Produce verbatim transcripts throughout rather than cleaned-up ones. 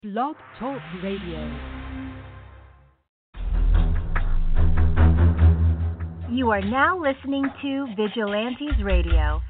Blog Talk Radio. You are now listening to Vigilantes Radio,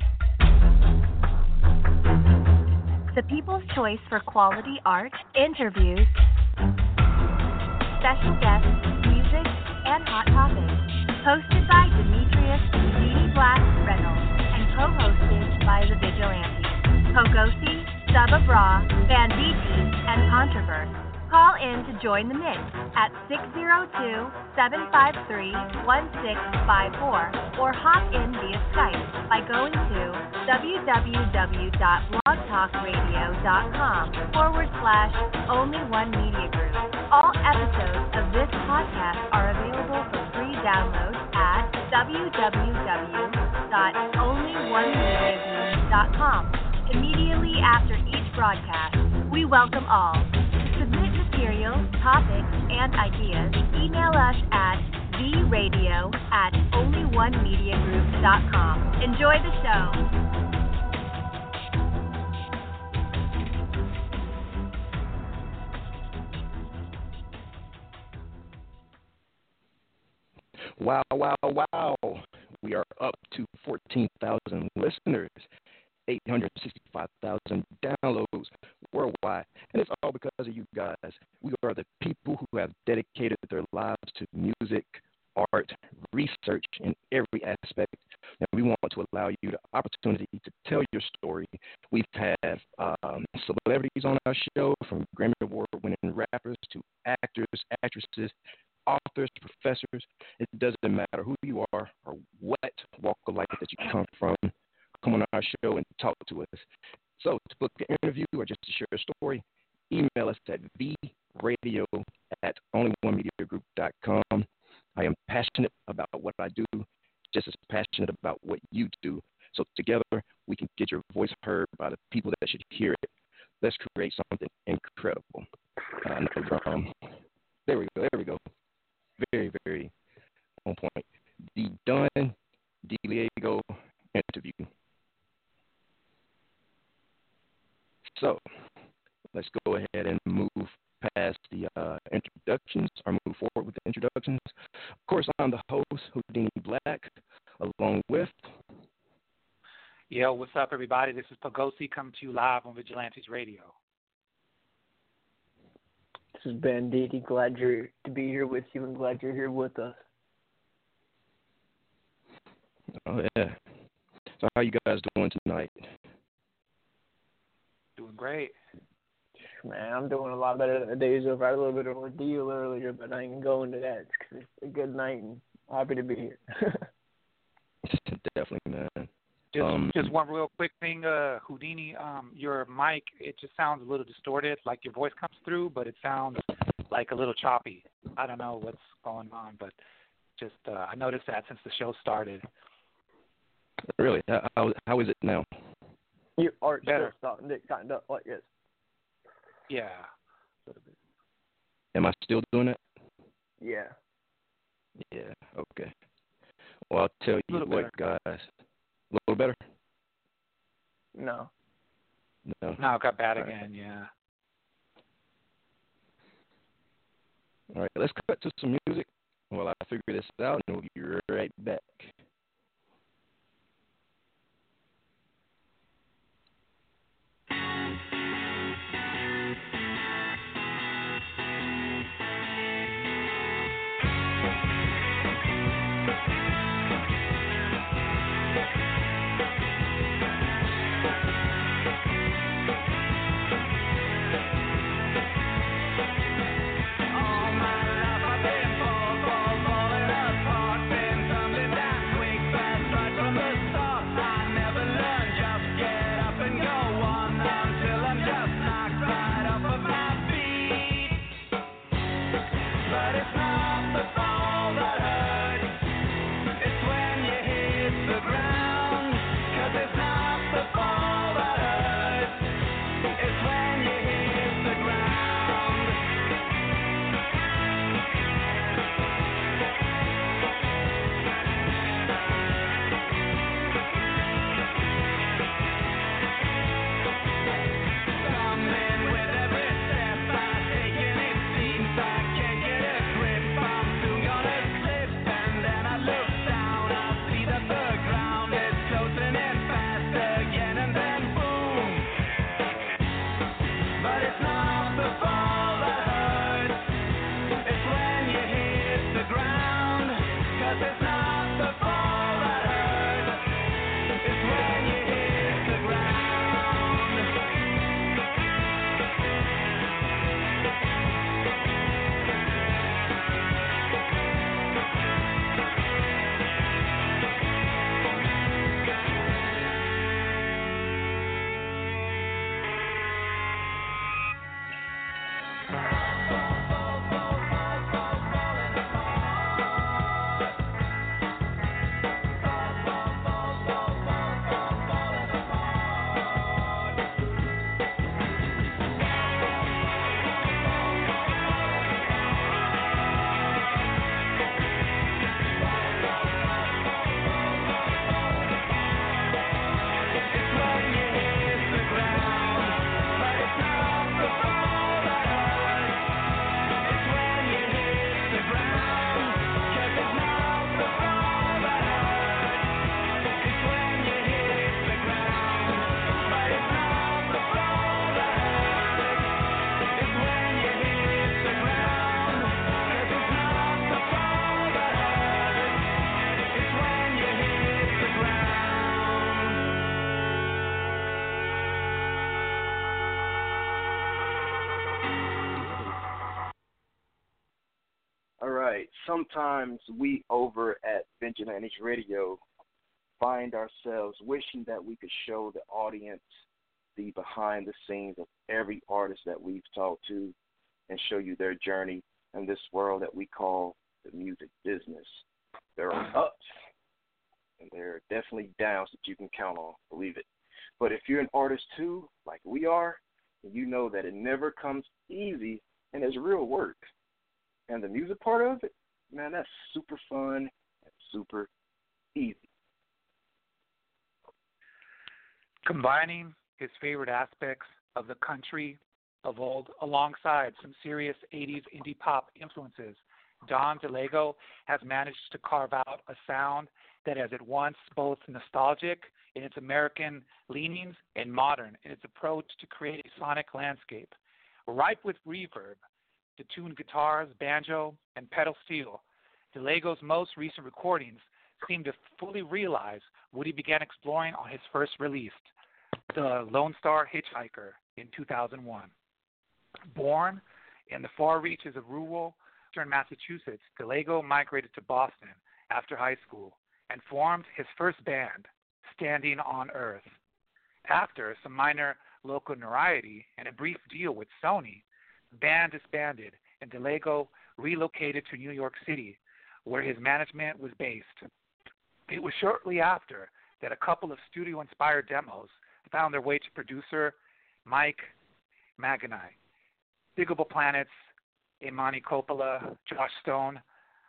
the people's choice for quality art, interviews, special guests, music, and hot topics. Hosted by Demetrius D. Black Reynolds and co-hosted by the Vigilantes, Pogosi, Saba Bra, Banditti, and Controverse. Call in to join the mix at six zero two, seven five three, one six five four or hop in via Skype by going to www.blogtalkradio.com forward slash only one media group. All episodes of this podcast are available for free download at w w w dot only one media group dot com. Immediately after each broadcast, we welcome all. To submit materials, topics, and ideas, email us at the radio at only one media group dot com. Enjoy the show. Wow, wow, wow. We are up to fourteen thousand listeners, eight hundred sixty-five thousand downloads worldwide. And it's all because of you guys. We are the people who have dedicated their lives to music, art, research in every aspect. And we want to allow you the opportunity to tell your story. We've had um, celebrities on our show, from Grammy Award-winning rappers to actors, actresses, authors, professors. It doesn't matter who you are or what walk of life that you come from. Come on our show and talk to us. So to book an interview or just to share a story, email us at the radio at only one media group dot com. I am passionate about what I do, just as passionate about what you do. So together we can get your voice heard by the people that should hear it. Let's create something incredible. Uh, no drum. There we go. There we go. Very, very on point. The Don DeLiego interview. So let's go ahead and move past the uh, introductions, or move forward with the introductions. Of course, I'm the host, Houdini Black, along with... Yo, what's up, everybody? This is Pogosi coming to you live on Vigilantes Radio. This is Banditti. Glad you're to be here with you and glad you're here with us. Oh, yeah. So how you guys doing tonight? Doing great. Man, I'm doing a lot better than the days of. I had a little bit of an ordeal earlier, but I ain't going to that. It's a good night and happy to be here. Definitely, man. Just, um, just one real quick thing, uh, Houdini, um, your mic, it just sounds a little distorted, like your voice comes through, but it sounds like a little choppy. I don't know what's going on, but just uh, I noticed that since the show started. Really? How, how is it now? Your art Better. still starting to kind of like this. Yeah. Am I still doing it? Yeah. Yeah, okay. Well, I'll tell you what, guys. A little better? No. No. Now it got bad again, yeah. All right, let's cut to some music while I figure this out, and we'll be right back. All my life I've been fall, fall, falling apart, been tumbling down. right. Sometimes we over at Vigilantes Radio find ourselves wishing that we could show the audience the behind the scenes of every artist that we've talked to and show you their journey in this world that we call the music business. There are ups and there are definitely downs that you can count on, believe it. But if you're an artist too, like we are, you know that it never comes easy and it's real work. And the music part of it, man, that's super fun and super easy. Combining his favorite aspects of the country of old alongside some serious eighties indie pop influences, Don DeLego has managed to carve out a sound that is at once both nostalgic in its American leanings and modern in its approach to create a sonic landscape. Ripe with reverb, detuned guitars, banjo, and pedal steel, DeLego's most recent recordings seem to fully realize what he began exploring on his first release, The Lone Star Hitchhiker, in two thousand one. Born in the far reaches of rural eastern Massachusetts, DeLego migrated to Boston after high school and formed his first band, Standing on Earth. After some minor local notoriety and a brief deal with Sony, the band disbanded and DeLego relocated to New York City, where his management was based. It was shortly after that a couple of studio-inspired demos found their way to producer Mike Maganai. Digable Planets, Imani Coppola, Josh Stone,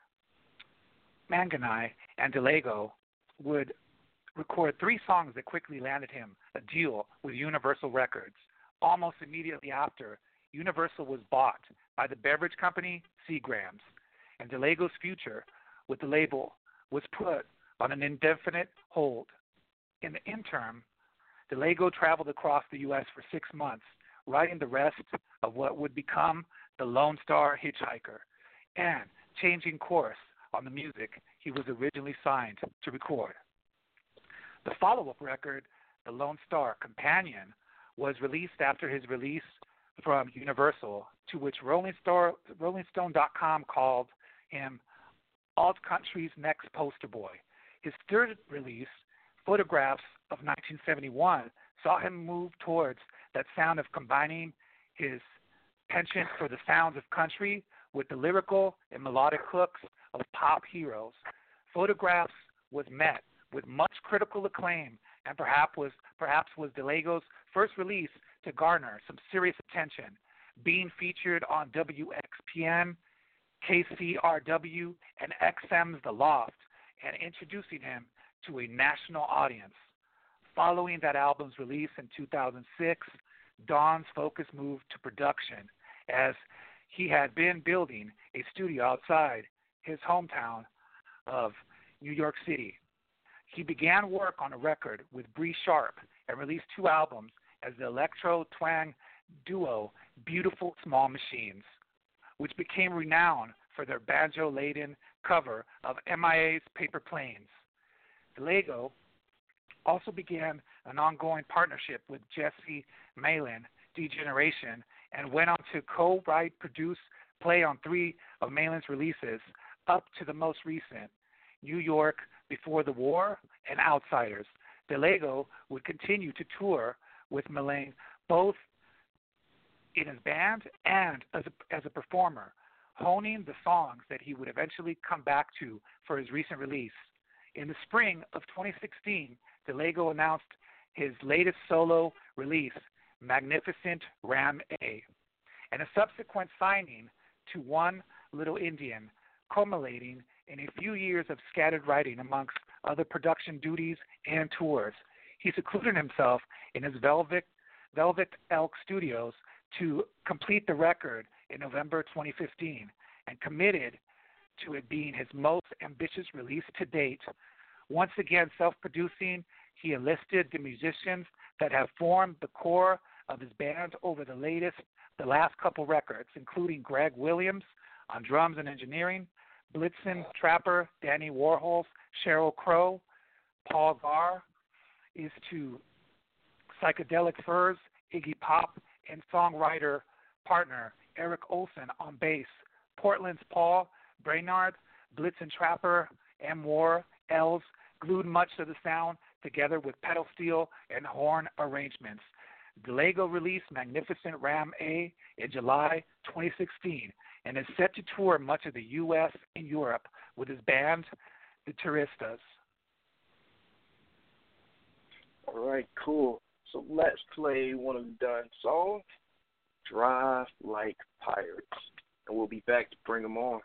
Maganai, and DeLego would record three songs that quickly landed him a deal with Universal Records. Almost immediately after, Universal was bought by the beverage company Seagram's, and DeLego's future with the label was put on an indefinite hold. In the interim, DeLego traveled across the U S for six months, writing the rest of what would become The Lone Star Hitchhiker, and changing course on the music he was originally signed to record. The follow-up record, The Lone Star Companion, was released after his release from Universal, to which Rolling Star, Rolling Stone dot com called him alt country's next poster boy. His third release, Photographs of nineteen seventy-one, saw him move towards that sound of combining his penchant for the sounds of country with the lyrical and melodic hooks of pop heroes. Photographs was met with much critical acclaim and perhaps was perhaps was DeLego's first release to garner some serious attention, being featured on W X P N, K C R W, and X M's The Loft, and introducing him to a national audience. Following that album's release in two thousand six, Don's focus moved to production, as he had been building a studio outside his hometown of New York City. He began work on a record with Bree Sharp and released two albums as the electro-twang duo Beautiful Small Machines, which became renowned for their banjo-laden cover of M I A's Paper Planes. DeLego also began an ongoing partnership with Jesse Malin, D-Generation, and went on to co-write, produce, play on three of Malin's releases, up to the most recent, New York Before the War and Outsiders. DeLego would continue to tour with Malin, both in his band and as a, as a performer, honing the songs that he would eventually come back to for his recent release. In the spring of twenty sixteen, DeLego announced his latest solo release, Magnificent Ram A, and a subsequent signing to One Little Indian, culminating in a few years of scattered writing amongst other production duties and tours. He secluded himself in his Velvet, Velvet Elk Studios to complete the record in November twenty fifteen and committed to it being his most ambitious release to date. Once again self-producing, he enlisted the musicians that have formed the core of his band over the latest, the last couple records, including Greg Williams on drums and engineering, Blitzen Trapper, Danny Warhols, Sheryl Crow, Paul Garr is to Psychedelic Furs, Iggy Pop, and songwriter partner Eric Olson on bass, Portland's Paul Brainard, Blitzen Trapper, M. War, Els glued much of the sound together with pedal steel and horn arrangements. DeLego released Magnificent Ram A in July twenty sixteen and is set to tour much of the U S and Europe with his band, the Turistas. All right, cool. So let's play one of Dunn's songs, Drive Like Pirates, and we'll be back to bring them on.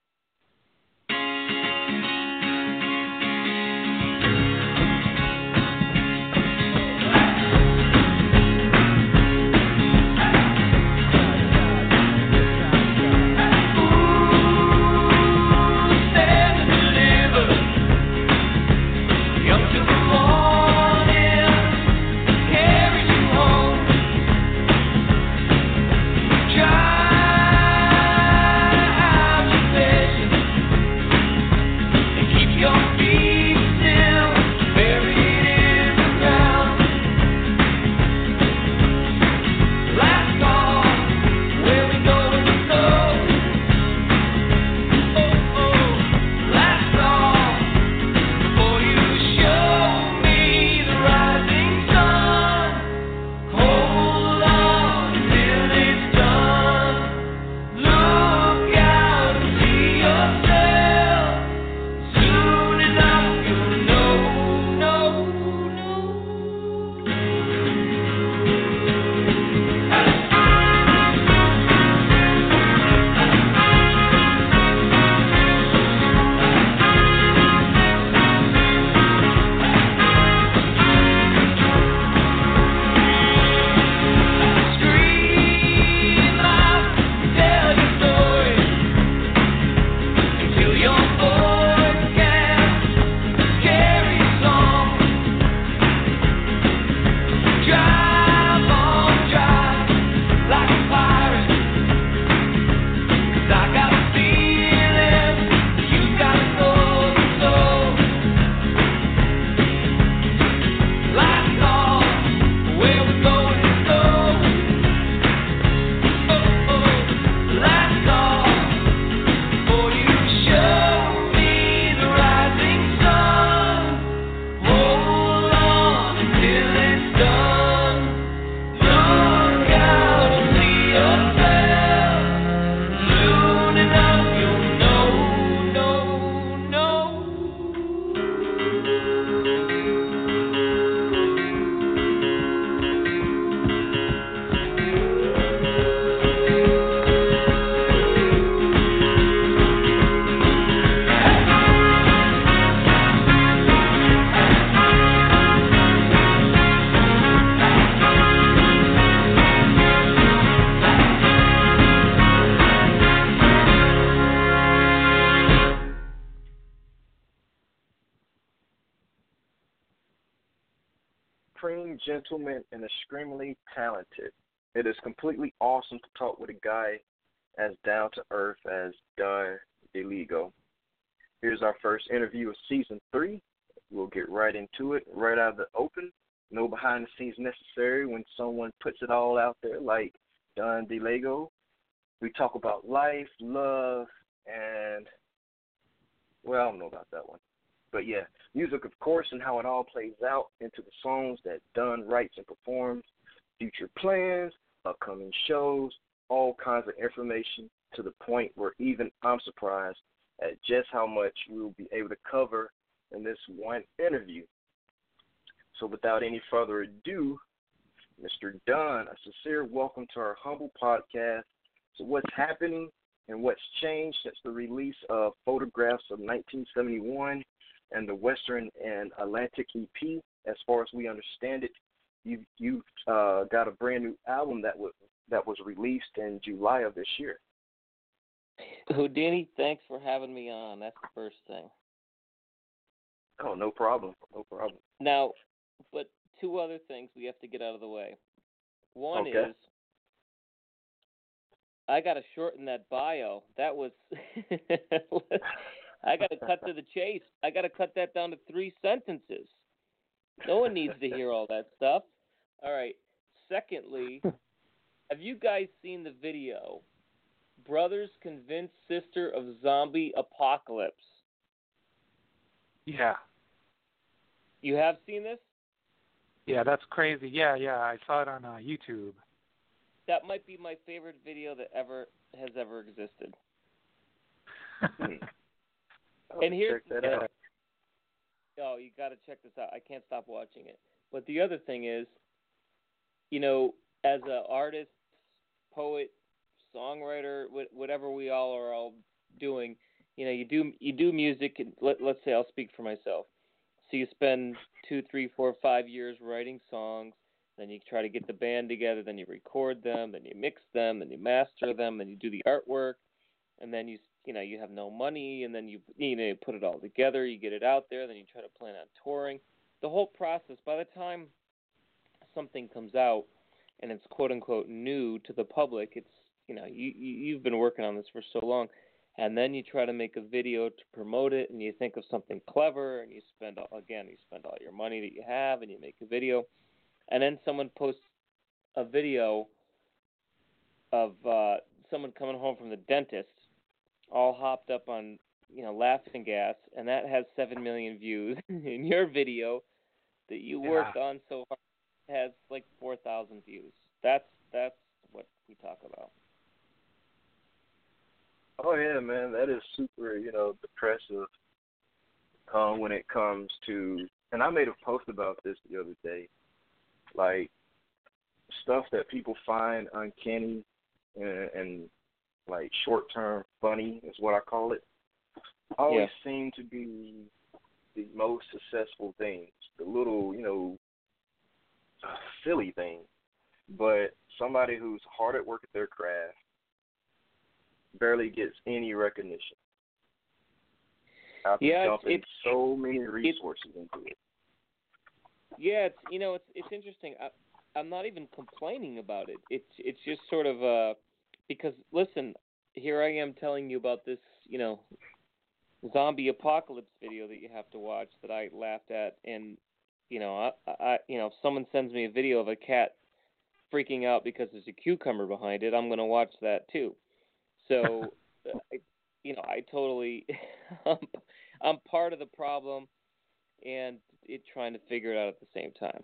Gentleman and extremely talented. It is completely awesome to talk with a guy as down to earth as Dunn DeLego. Here's our first interview of season three. We'll get right into it, right out of the open. No behind the scenes necessary when someone puts it all out there like Dunn DeLego. We talk about life, love, and, well, I don't know about that one. But yeah, music, of course, and how it all plays out into the songs that Dunn writes and performs, future plans, upcoming shows, all kinds of information to the point where even I'm surprised at just how much we'll be able to cover in this one interview. So without any further ado, Mister Dunn, a sincere welcome to our humble podcast. So what's happening and what's changed since the release of Photographs of nineteen seventy-one and the Western and Atlantic E P? As far as we understand it, you you've uh, got a brand new album that was that was released in July of this year. Houdini, thanks for having me on. That's the first thing. Oh, no problem. No problem. Now, but two other things we have to get out of the way. One okay. is I got to shorten that bio. That was I got to cut to the chase. I got to cut that down to three sentences. No one needs to hear all that stuff. All right. Secondly, have you guys seen the video Brothers convince sister of zombie apocalypse. Yeah. You have seen this? Yeah, that's crazy. Yeah, yeah, I saw it on uh, YouTube. That might be my favorite video that ever has ever existed. And here's check that the, out. Oh, you got to check this out. I can't stop watching it. But the other thing is, you know, as an artist, poet, songwriter, whatever we all are all doing, you know, you do you do music. And let, let's say I'll speak for myself. So you spend two, three, four, five years writing songs. Then you try to get the band together. Then you record them. Then you mix them. Then you master them. Then you do the artwork. And then you you know you have no money. And then you you know you put it all together. You get it out there. Then you try to plan on touring. The whole process. By the time something comes out and it's quote unquote new to the public, it's you know you, you you've been working on this for so long. And then you try to make a video to promote it, and you think of something clever, and you spend all, again, you spend all your money that you have, and you make a video, and then someone posts a video of uh, someone coming home from the dentist, all hopped up on you know laughing gas, and that has seven million views. And your video that you Yeah. worked on so hard has like four thousand views. That's that's what we talk about. Oh yeah, man, that is super, you know, depressive uh, when it comes to, and I made a post about this the other day, like stuff that people find uncanny and, and like short-term funny is what I call it, always Yeah. seem to be the most successful things, the little, you know, silly things. But somebody who's hard at work at their craft barely gets any recognition. After Yeah, dumping it's, so many resources into it. Yeah, it's you know it's it's interesting. I, I'm not even complaining about it. It's it's just sort of uh because listen, here I am telling you about this you know zombie apocalypse video that you have to watch that I laughed at, and you know I, I you know if someone sends me a video of a cat freaking out because there's a cucumber behind it, I'm going to watch that too. So, I, you know, I totally, I'm part of the problem, and it trying to figure it out at the same time.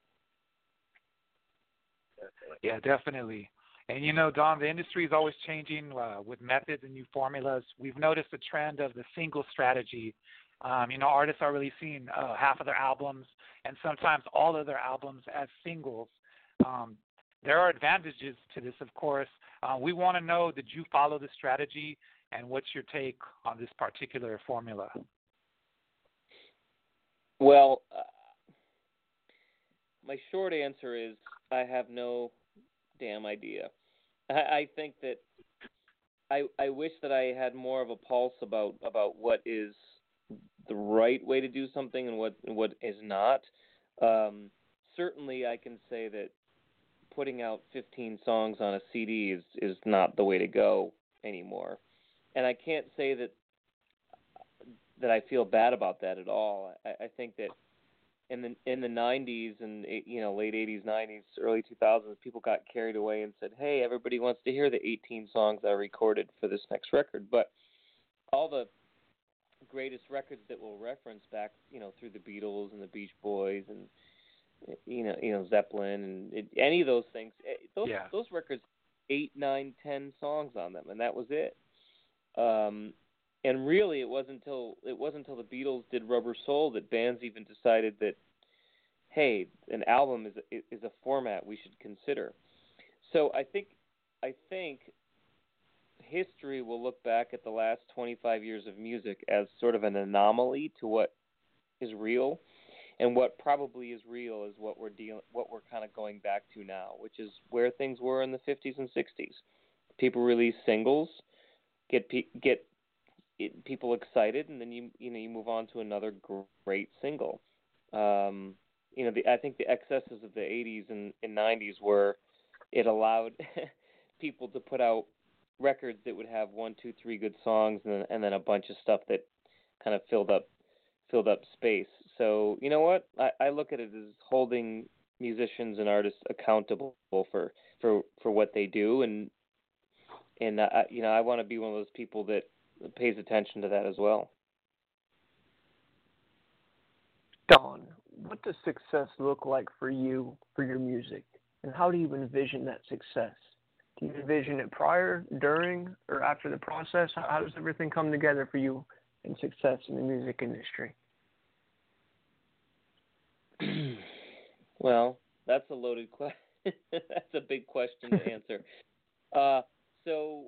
Yeah, definitely. And you know, Don, the industry is always changing uh, with methods and new formulas. We've noticed a trend of the single strategy. Um, you know, artists are releasing uh, half of their albums and sometimes all of their albums as singles. Um, there are advantages to this, of course. Uh, we want to know, did you follow this strategy, and what's your take on this particular formula? Well, uh, my short answer is I have no damn idea. I, I think that I I wish that I had more of a pulse about, about what is the right way to do something and what what is not. Um, certainly, I can say that putting out fifteen songs on a C D is, is not the way to go anymore. And I can't say that that I feel bad about that at all. I, I think that in the in the nineties and you know late eighties, nineties, early two thousands, people got carried away and said, "Hey, everybody wants to hear the eighteen songs I recorded for this next record." But all the greatest records that we'll reference back, you know, through the Beatles and the Beach Boys and you know, you know Zeppelin and it, any of those things, those Yeah. those records, eight, nine, ten songs on them, and that was it. Um, and really, it wasn't until it wasn't until the Beatles did Rubber Soul that bands even decided that, hey, an album is a, is a format we should consider. So I think I think history will look back at the last twenty-five years of music as sort of an anomaly to what is real. And what probably is real is what we're dealing, what we're kind of going back to now, which is where things were in the fifties and sixties. People release singles, get pe- get it, people excited, and then you you know you move on to another great single. Um, you know, the, I think the excesses of the eighties and, and nineties were it allowed people to put out records that would have one, two, three good songs, and then, and then a bunch of stuff that kind of filled up filled up space. So, you know what? I, I look at it as holding musicians and artists accountable for, for, for what they do and and I, you know, I want to be one of those people that pays attention to that as well. Don, what does success look like for you, for your music? And how do you envision that success? Do you envision it prior, during, or after the process? How, how does everything come together for you in success in the music industry? Well, that's a loaded question. That's a big question to answer. uh, so,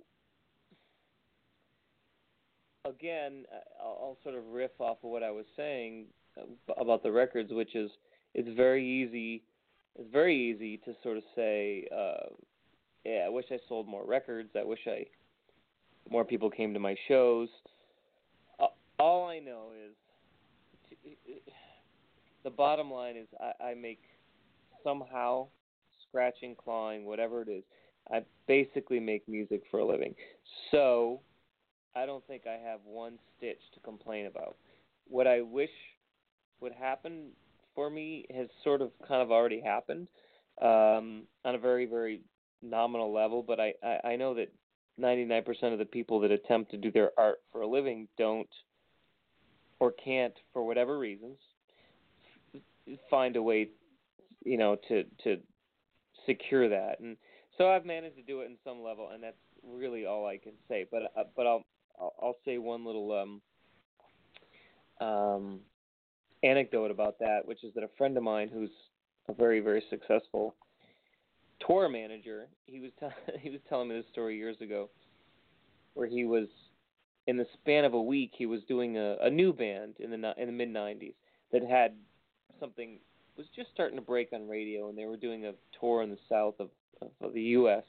again, I'll, I'll sort of riff off of what I was saying about the records, which is it's very easy. It's very easy to sort of say, uh, "Yeah, I wish I sold more records. I wish I more people came to my shows." Uh, all I know is to, the bottom line is I, I make somehow scratching, clawing, whatever it is. I basically make music for a living, so I don't think I have one stitch to complain about. What I wish would happen for me has sort of kind of already happened um, on a very, very nominal level, but I, I, I know that ninety-nine percent of the people that attempt to do their art for a living don't or can't, for whatever reasons, find a way, you know, to, to secure that. And so I've managed to do it in some level, and that's really all I can say. But uh, but I'll, I'll I'll say one little um um anecdote about that, which is that a friend of mine who's a very, very successful tour manager, he was t- he was telling me this story years ago, where he was in the span of a week he was doing a, a new band in the in the mid nineties that had something was just starting to break on radio, and they were doing a tour in the south of, of the U S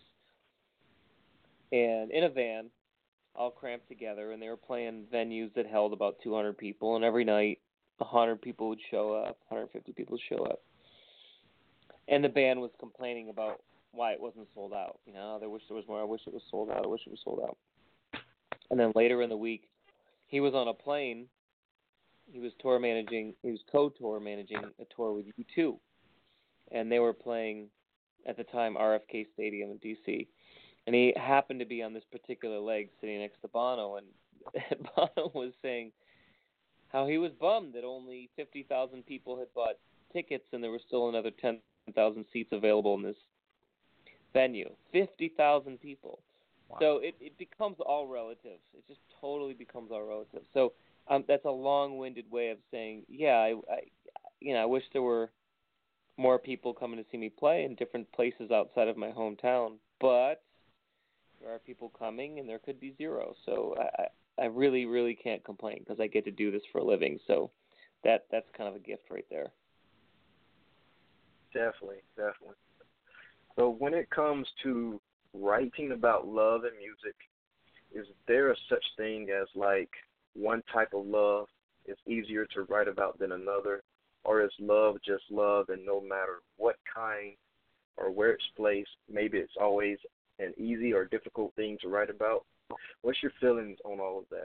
and in a van, all cramped together, and they were playing venues that held about two hundred people, and every night one hundred people would show up, one hundred fifty people would show up. And the band was complaining about why it wasn't sold out. You know, they wish there was more. I wish it was sold out. I wish it was sold out. And then later in the week, he was on a plane. He was tour managing. He was co-tour managing a tour with U two, and they were playing at the time R F K Stadium in D C. And he happened to be on this particular leg, sitting next to Bono, and Bono was saying how he was bummed that only fifty thousand people had bought tickets, and there were still another ten thousand seats available in this venue. fifty thousand people. Wow. So it, it becomes all relative. It just totally becomes all relative. So um, that's a long-winded way of saying, yeah, I, I, you know, I wish there were more people coming to see me play in different places outside of my hometown, but there are people coming, and there could be zero. So I, I really, really can't complain because I get to do this for a living. So that that's kind of a gift right there. Definitely, definitely. So when it comes to writing about love and music, is there a such thing as like one type of love is easier to write about than another? Or is love just love, and no matter what kind or where it's placed, maybe it's always an easy or difficult thing to write about? What's your feelings on all of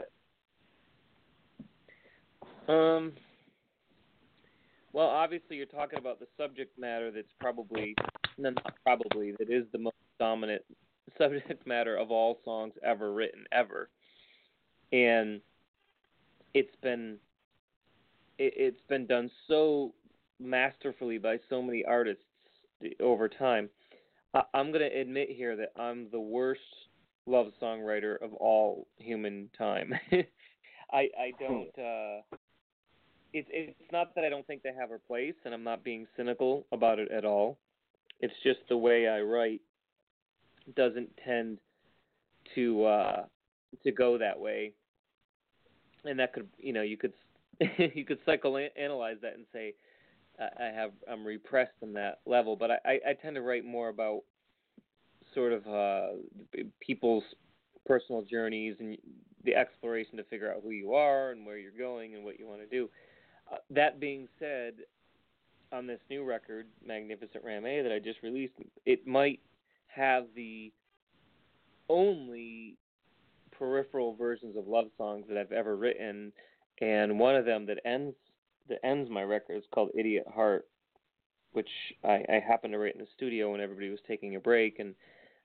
that? Um. Well, obviously, you're talking about the subject matter that's probably, no, not probably, that is the most dominant subject matter of all songs ever written, ever. And it's been, it, it's been done so masterfully by so many artists over time. I, I'm going to admit here that I'm the worst love songwriter of all human time. I, I don't... Uh, It's it's not that I don't think they have a place, and I'm not being cynical about it at all. It's just the way I write doesn't tend to uh, to go that way, and that could you know you could you could psychoanalyze that and say I have I'm repressed in that level, but I, I tend to write more about sort of uh, people's personal journeys and the exploration to figure out who you are and where you're going and what you want to do. Uh, that being said, on this new record, Magnificent Ram A, that I just released, it might have the only peripheral versions of love songs that I've ever written, and one of them that ends that ends my record is called Idiot Heart, which I, I happened to write in the studio when everybody was taking a break, and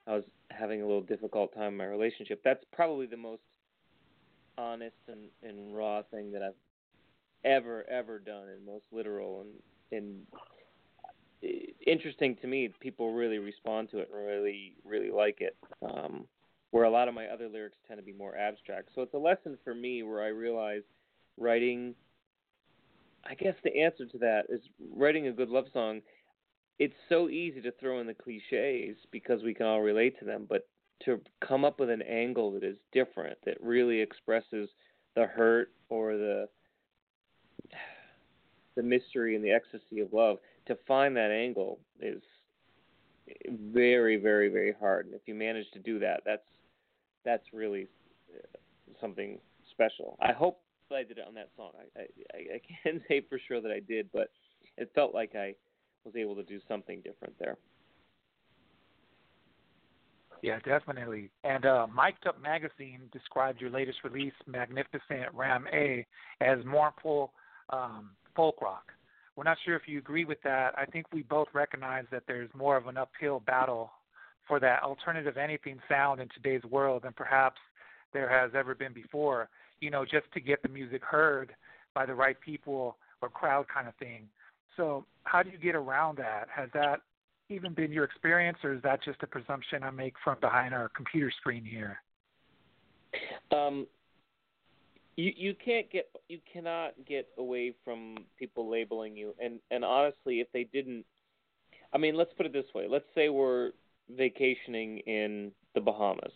I was having a little difficult time in my relationship. That's probably the most honest and, and raw thing that I've ever, ever done, and most literal. And, and interesting to me, people really respond to it and really, really like it, um, where a lot of my other lyrics tend to be more abstract. So it's a lesson for me where I realize writing, I guess the answer to that is writing a good love song. It's so easy to throw in the cliches because we can all relate to them, but to come up with an angle that is different, that really expresses the hurt or the the mystery and the ecstasy of love, to find that angle is very, very, very hard. And if you manage to do that, that's that's really something special. I hope I did it on that song. I, I, I can't say for sure that I did, but it felt like I was able to do something different there. Yeah, definitely. And uh, Mic'd Up Magazine described your latest release, Magnificent Ram A, as mournful um, folk rock. We're not sure if you agree with that. I think we both recognize that there's more of an uphill battle for that alternative anything sound in today's world than perhaps there has ever been before, you know, just to get the music heard by the right people or crowd kind of thing. So how do you get around that? Has that even been your experience, or is that just a presumption I make from behind our computer screen here? Um, you you can't get you cannot get away from people labeling you, and and honestly, if they didn't, I mean, let's put it this way. Let's say we're vacationing in the Bahamas,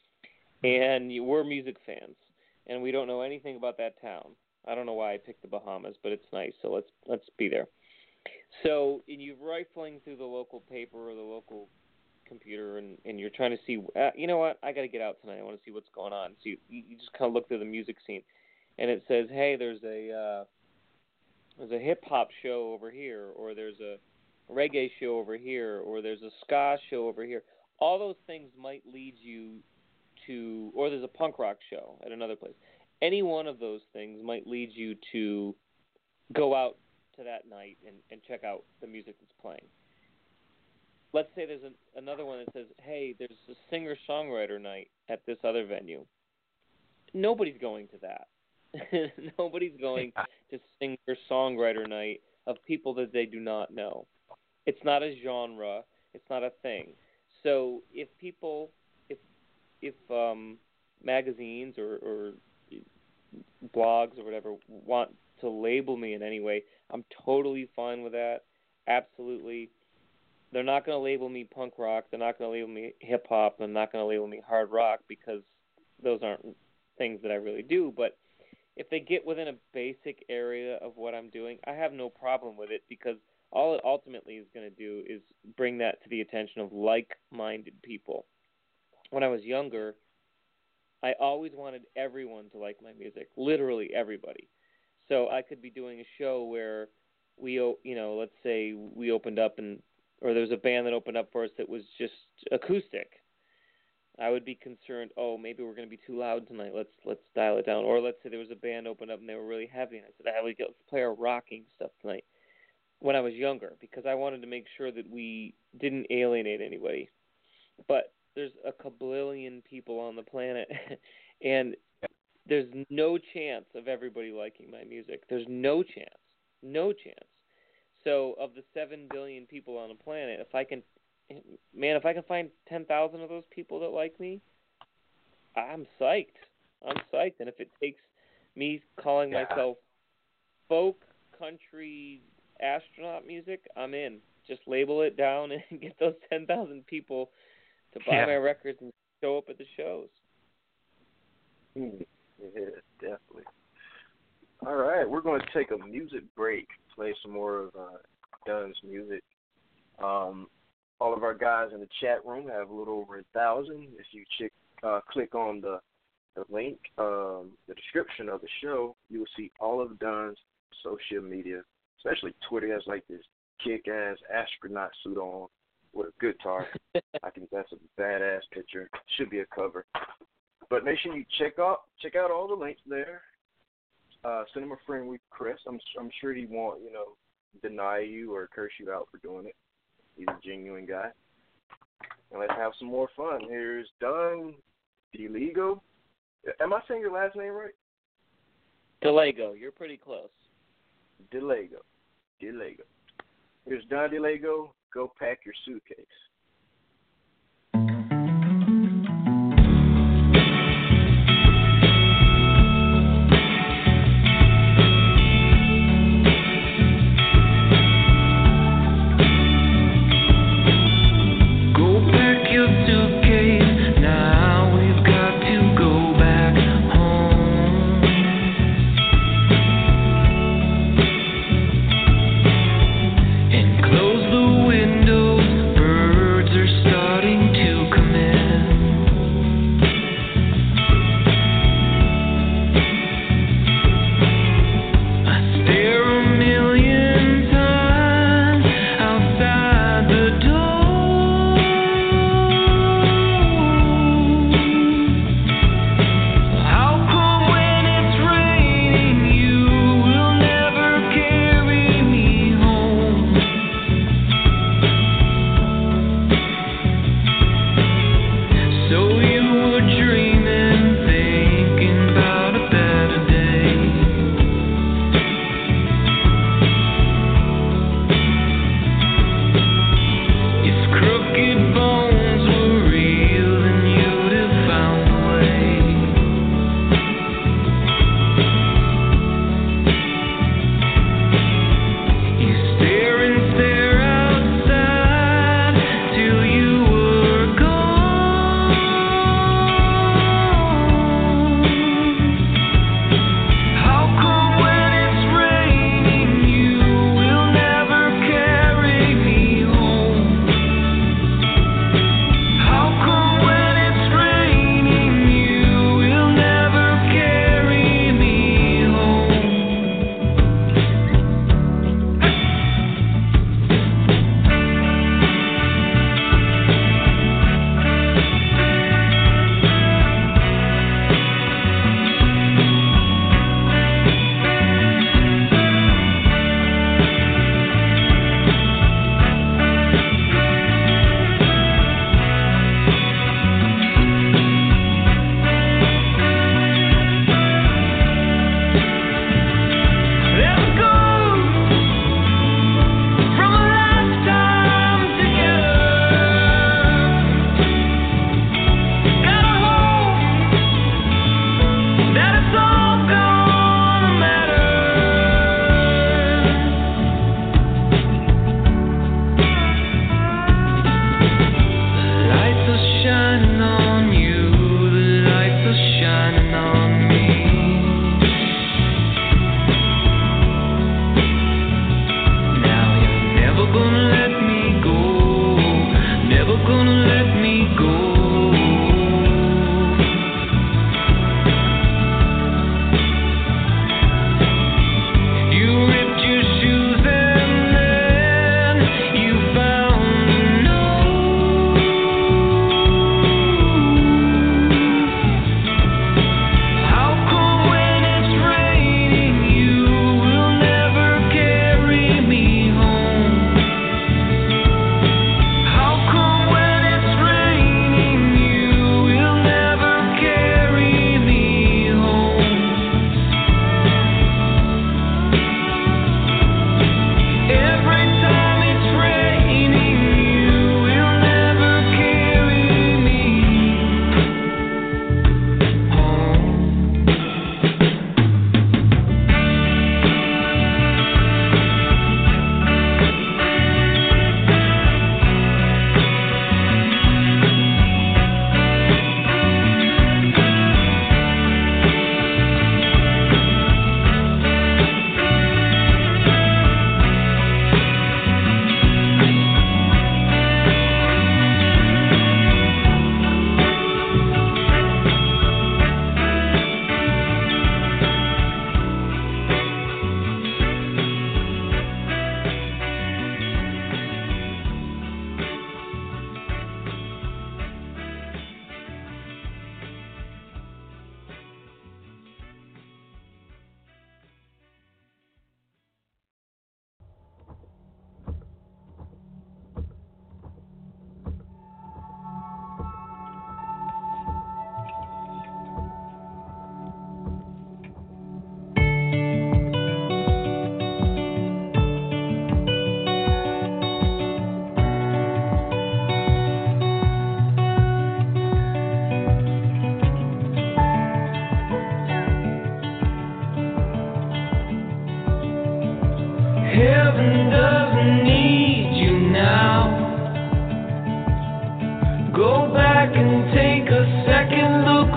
and you, we're music fans, and we don't know anything about that town. I don't know why I picked the Bahamas, but it's nice, so let's let's be there. So, and you're rifling through the local paper or the local computer, and, and you're trying to see, uh, you know what, I got to get out tonight. I want to see what's going on. So you, you just kind of look through the music scene, and it says, hey, there's a uh, there's a hip hop show over here, or there's a reggae show over here, or there's a ska show over here. All those things might lead you to, or there's a punk rock show at another place. Any one of those things might lead you to go out to that night and, and check out the music that's playing. Let's say there's an, another one that says, hey, there's a singer-songwriter night at this other venue. Nobody's going to that. Nobody's going to singer-songwriter night of people that they do not know. It's not a genre. It's not a thing. So if people, if if um, magazines or, or blogs or whatever want to label me in any way, I'm totally fine with that. Absolutely. They're not going to label me punk rock. They're not going to label me hip hop. They're not going to label me hard rock, because those aren't things that I really do. But if they get within a basic area of what I'm doing, I have no problem with it, because all it ultimately is going to do is bring that to the attention of like-minded people. When I was younger, I always wanted everyone to like my music, literally everybody. So I could be doing a show where we, you know, let's say we opened up and, or there was a band that opened up for us that was just acoustic. I would be concerned, oh, maybe we're going to be too loud tonight. Let's let's dial it down. Or let's say there was a band opened up and they were really heavy, and I said, I would let's play our rocking stuff tonight. When I was younger, because I wanted to make sure that we didn't alienate anybody. But there's a kabillion people on the planet, and there's no chance of everybody liking my music. There's no chance. No chance. So of the seven billion people on the planet, if I can, man, if I can find ten thousand of those people that like me, I'm psyched. I'm psyched. And if it takes me calling yeah. myself folk, country, astronaut music, I'm in. Just label it down and get those ten thousand people to buy yeah. my records and show up at the shows. Mm, yeah, definitely. All right, we're going to take a music break, play some more of uh, Dunn's music. Um, all of our guys in the chat room have a little over a thousand. If you check, uh, click on the, the link, um, the description of the show, you will see all of Dunn's social media, especially Twitter. He has like this kick-ass astronaut suit on with a guitar. I think that's a badass picture. Should be a cover. But make sure you check out check out all the links there. Uh, send him a friend request. I'm I'm sure he won't, you know, deny you or curse you out for doing it. He's a genuine guy. and let's have some more fun. Here's Don DeLego. Am I saying your last name right? DeLego. You're pretty close. DeLego. DeLego. Here's Don DeLego. Go pack your suitcase. Close the windows, burn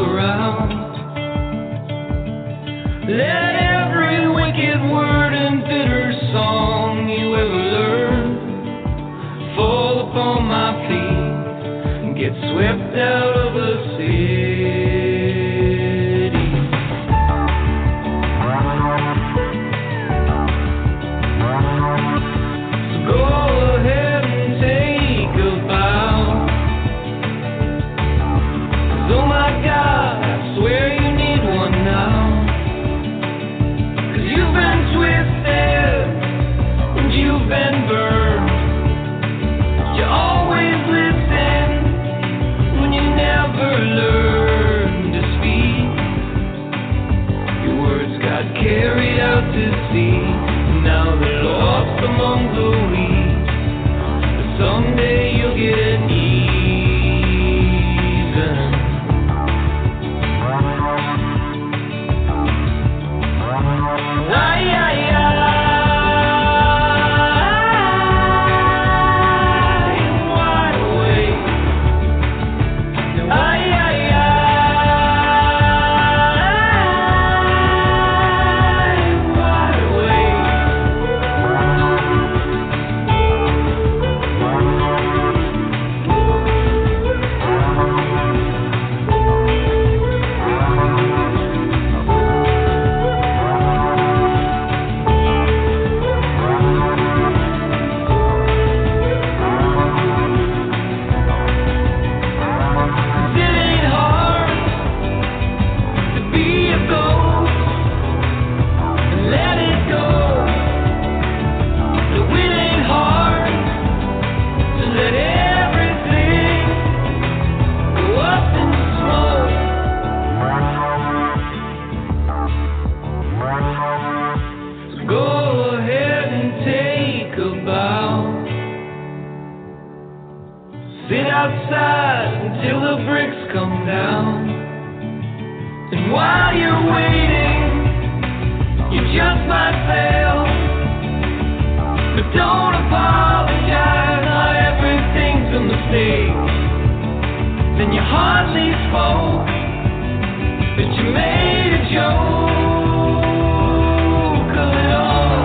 around. Let every wicked word and bitter song you ever learned fall upon my feet and get swept out of the city. So go ahead and take a bow. 'Cause oh my God, I swear you need one now. 'Cause you've been twisted and you've been burned. You always listen when you never learn to speak. Your words got carried out to sea, and now they're lost among the weeds. But someday you'll get even. Ay, ay, ay. Outside until the bricks come down. And while you're waiting, you just might fail. But don't apologize, not everything's a mistake. Then you hardly spoke, but you made a joke of it all.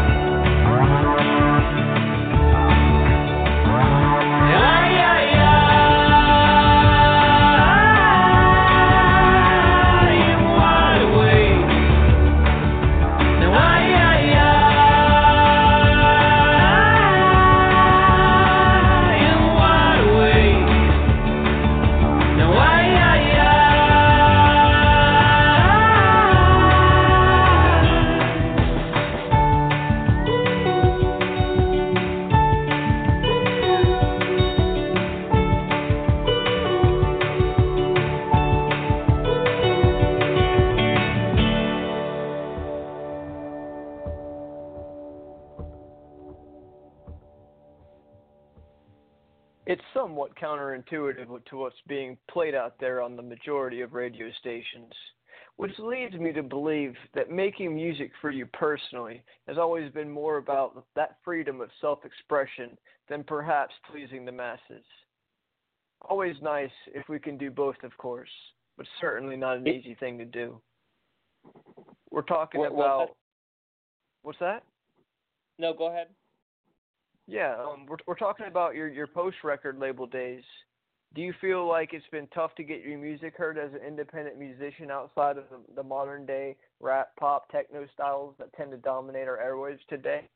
It's somewhat counterintuitive to what's being played out there on the majority of radio stations, which leads me to believe that making music for you personally has always been more about that freedom of self-expression than perhaps pleasing the masses. Always nice if we can do both, of course, but certainly not an easy thing to do. We're talking What- about... what's that? What's that? No, go ahead. Yeah, um, we're we're talking about your, your post-record label days. Do you feel like it's been tough to get your music heard as an independent musician outside of the, the modern-day rap, pop, techno styles that tend to dominate our airwaves today?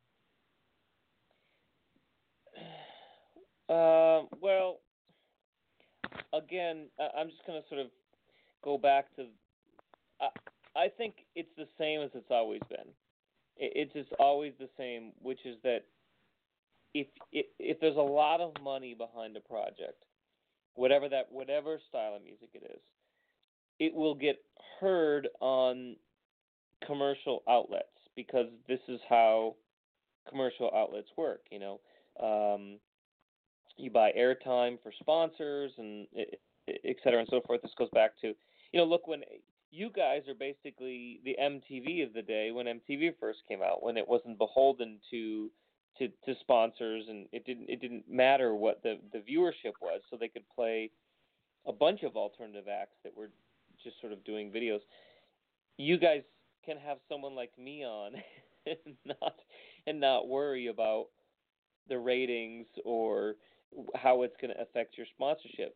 Uh, well, again, I- I'm just going to sort of go back to. I, I think it's the same as it's always been. It, it's just always the same, which is that. If, if if there's a lot of money behind a project, whatever that whatever style of music it is, it will get heard on commercial outlets because this is how commercial outlets work. You know, um, you buy airtime for sponsors and et cetera and so forth. This goes back to, you know, look, when you guys are basically the M T V of the day when M T V first came out, when it wasn't beholden to To, to sponsors, and it didn't it didn't matter what the, the viewership was, so they could play a bunch of alternative acts that were sort of doing videos, you guys can have someone like me on and not and not worry about the ratings or how it's going to affect your sponsorship.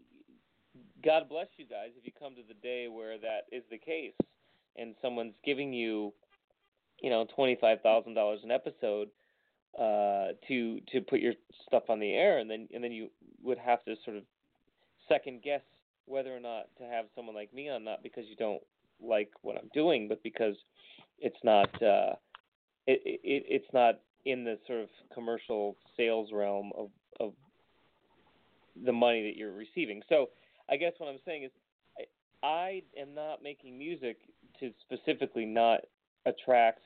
God bless you guys if you come to the day where that is the case and someone's giving you, you know, twenty-five thousand dollars an episode uh, to to put your stuff on the air, and then and then you would have to sort of second guess whether or not to have someone like me on, not because you don't like what I'm doing, but because it's not uh, it, it it's not in the sort of commercial sales realm of of the money that you're receiving. So I guess what I'm saying is I, I am not making music to specifically not attract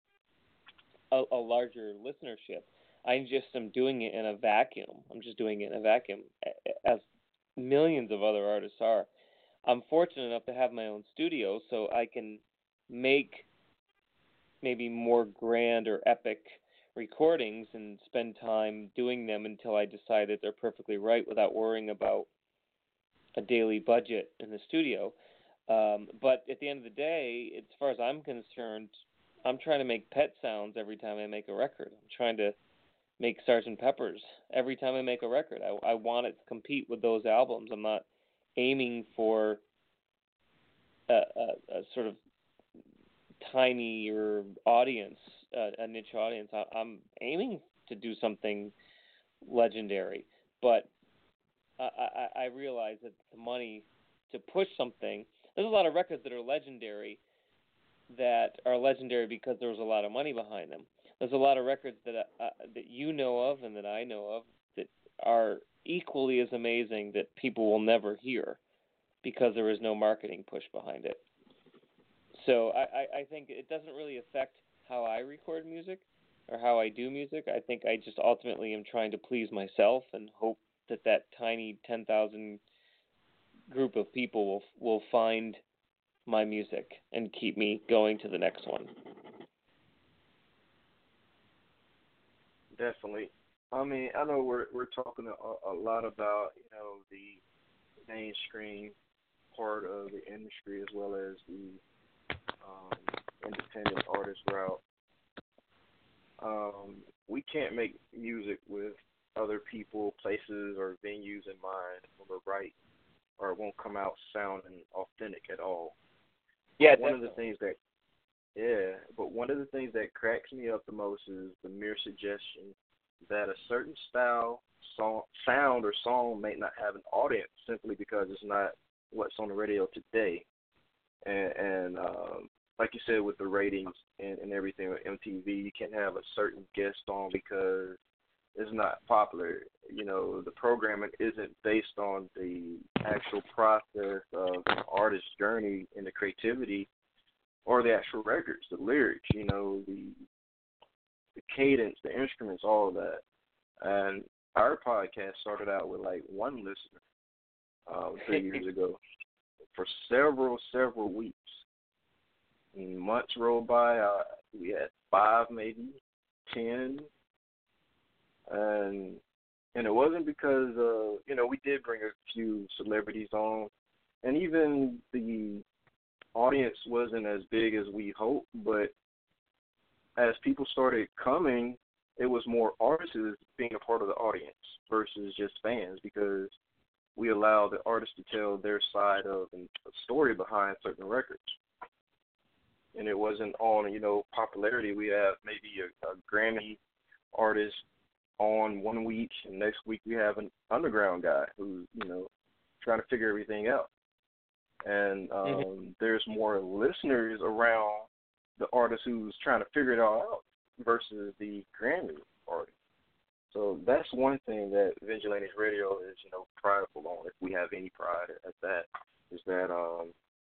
a, a larger listenership. I just am doing it in a vacuum. I'm just doing it in a vacuum, as millions of other artists are. I'm fortunate enough to have my own studio, so I can make maybe more grand or epic recordings and spend time doing them until I decide that they're perfectly right without worrying about a daily budget in the studio. Um, but at the end of the day, as far as I'm concerned, I'm trying to make Pet Sounds every time I make a record. I'm trying to make Sergeant Pepper's every time I make a record. I, I want it to compete with those albums. I'm not aiming for a, a, a sort of tiny or audience, uh, a niche audience. I, I'm aiming to do something legendary, but I, I, I realize that the money to push something, there's a lot of records that are legendary that are legendary because there was a lot of money behind them. There's a lot of records that uh, that you know of and that I know of that are equally as amazing that people will never hear because there is no marketing push behind it. So I, I, I think it doesn't really affect how I record music or how I do music. I think I just ultimately am trying to please myself and hope that that tiny ten thousand group of people will will find my music and keep me going to the next one. Definitely. I mean, I know we're we're talking a, a lot about, you know, the mainstream part of the industry as well as the um, independent artist route. Um, we can't make music with other people, places, or venues in mind when we're right, or it won't come out sounding authentic at all. Yeah, one definitely. of the things that Yeah, but one of the things that cracks me up the most is the mere suggestion that a certain style, song, sound, or song may not have an audience simply because it's not what's on the radio today. And, and um, like you said, with the ratings and, and everything with M T V, you can't have a certain guest on because it's not popular. You know, the programming isn't based on the actual process of the artist's journey and the creativity, or the actual records, the lyrics, you know, the the cadence, the instruments, all of that. And our podcast started out with like one listener uh, three years ago for several, several weeks. And months rolled by, uh, we had five, maybe ten, and and it wasn't because uh, you know, we did bring a few celebrities on, and even the audience wasn't as big as we hoped, but as people started coming, it was more artists being a part of the audience versus just fans, because we allow the artists to tell their side of the story behind certain records. And it wasn't on, you know, popularity. We have maybe a, a Grammy artist on one week, and next week we have an underground guy who's, you know, trying to figure everything out. And um, mm-hmm. there's more listeners around the artist who's trying to figure it all out versus the Grammy artist. So that's one thing that Vigilantes Radio is, you know, prideful on, if we have any pride at that, is that um,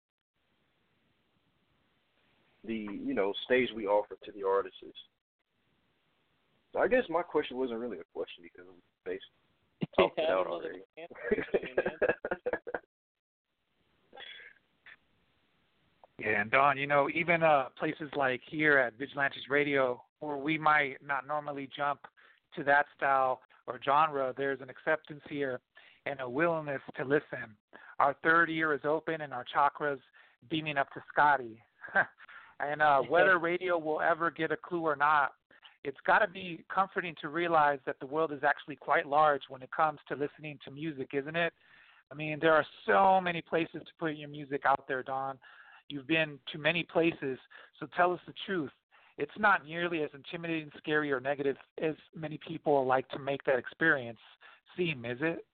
the, you know, stage we offer to the artists. So I guess my question wasn't really a question because we basically talked it out already. Yeah, and Don, you know, even uh, places like here at Vigilantes Radio, where we might not normally jump to that style or genre, there's an acceptance here and a willingness to listen. Our third ear is open and our chakras beaming up to Scotty. and uh, whether radio will ever get a clue or not, it's got to be comforting to realize that the world is actually quite large when it comes to listening to music, isn't it? I mean, there are so many places to put your music out there, Don. You've been to many places, so tell us the truth. It's not nearly as intimidating, scary, or negative as many people like to make that experience seem, is it?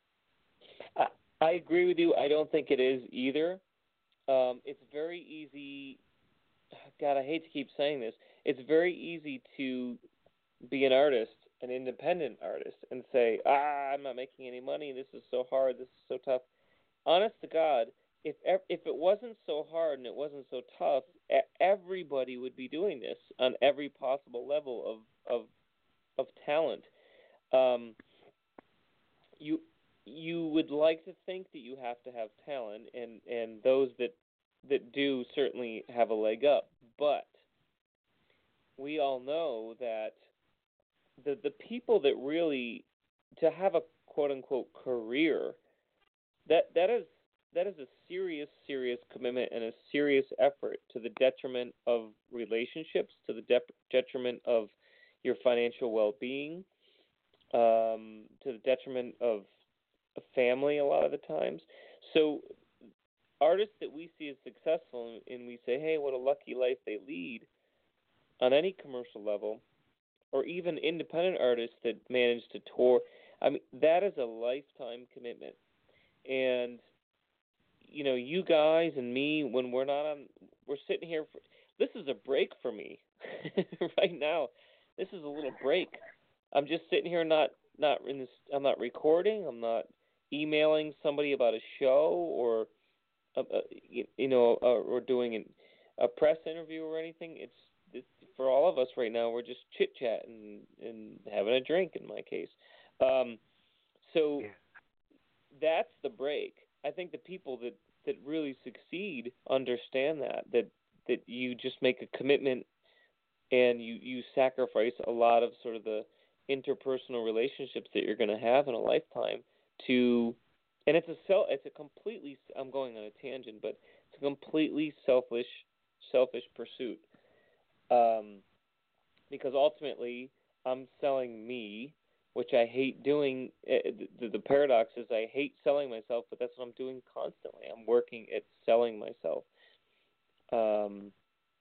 I, I agree with you. I don't think it is either. Um, it's very easy. God, I hate to keep saying this. It's very easy to be an artist, an independent artist, and say, ah, I'm not making any money. This is so hard. This is so tough. Honest to God, if if it wasn't so hard and it wasn't so tough, everybody would be doing this on every possible level of of of talent. Um, you you would like to think that you have to have talent, and, and those that that do certainly have a leg up. But we all know that the the people that really, to have a quote unquote career, that that is that is a serious, serious commitment and a serious effort to the detriment of relationships, to the de- detriment of your financial well-being, um, to the detriment of a family a lot of the times. So artists that we see as successful and we say, hey, what a lucky life they lead on any commercial level, or even independent artists that manage to tour, I mean, that is a lifetime commitment. And you know, you guys and me, when we're not on, we're sitting here. For, this is a break for me right now. This is a little break. I'm just sitting here, not not in this. I'm not recording. I'm not emailing somebody about a show or, uh, uh, you, you know, uh, or doing an, a press interview or anything. It's, it's for all of us right now. We're just chit chatting and having a drink. In my case, um, so yeah. That's the break. I think the people that, that really succeed understand that, that that you just make a commitment and you, you sacrifice a lot of sort of the interpersonal relationships that you're going to have in a lifetime to, and it's a self, it's a completely, I'm going on a tangent, but it's a completely selfish, selfish pursuit. Um, because ultimately I'm selling me, which I hate doing. The, the paradox is I hate selling myself, but that's what I'm doing constantly. I'm working at selling myself. Um,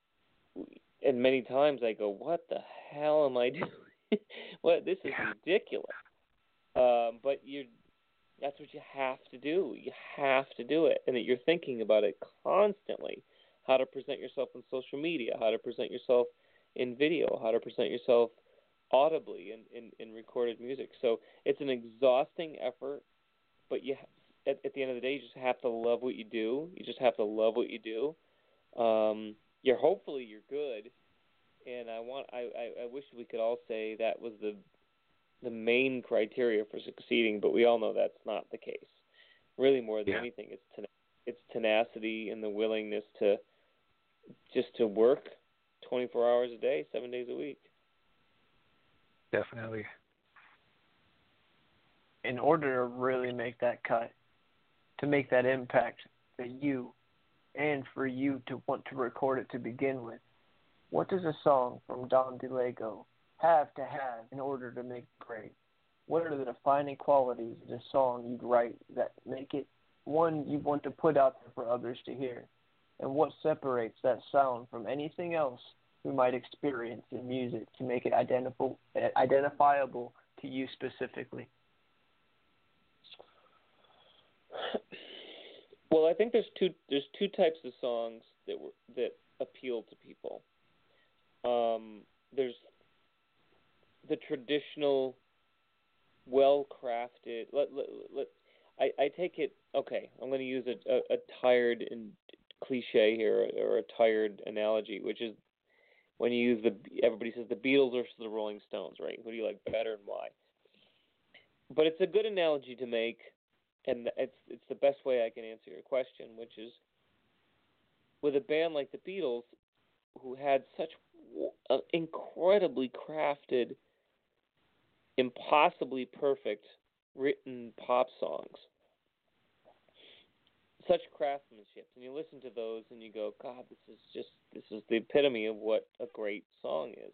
and many times I go, what the hell am I doing? What, this is ridiculous. Um, but you're, that's what you have to do. You have to do it. And that you're thinking about it constantly, how to present yourself on social media, how to present yourself in video, how to present yourself audibly in, in, in recorded music. So it's an exhausting effort, but you at, at the end of the day, you just have to love what you do. You just have to love what you do. Um, you're hopefully you're good, and I want I, I, I wish we could all say that was the the main criteria for succeeding, but we all know that's not the case. Really, more than yeah. anything, it's ten, it's tenacity and the willingness to just to work twenty-four hours a day, seven days a week. Definitely. In order to really make that cut, to make that impact for you, and for you to want to record it to begin with, what does a song from Don DeLego have to have in order to make it great? What are the defining qualities of the song you'd write that make it one you want to put out there for others to hear? And what separates that sound from anything else we might experience in music to make it identifiable, identifiable to you specifically? Well, I think there's two there's two types of songs that were, that appeal to people. Um, there's the traditional, well-crafted. Let, let, let, I, I take it. Okay, I'm going to use a, a, a tired and cliche here, or a tired analogy, which is when you use the, everybody says the Beatles versus the Rolling Stones, right? Who do you like better and why? But it's a good analogy to make, and it's it's the best way I can answer your question, which is with a band like the Beatles, who had such uh, incredibly crafted, impossibly perfect written pop songs. Such craftsmanship, and you listen to those and you go, God, this is just this is the epitome of what a great song is.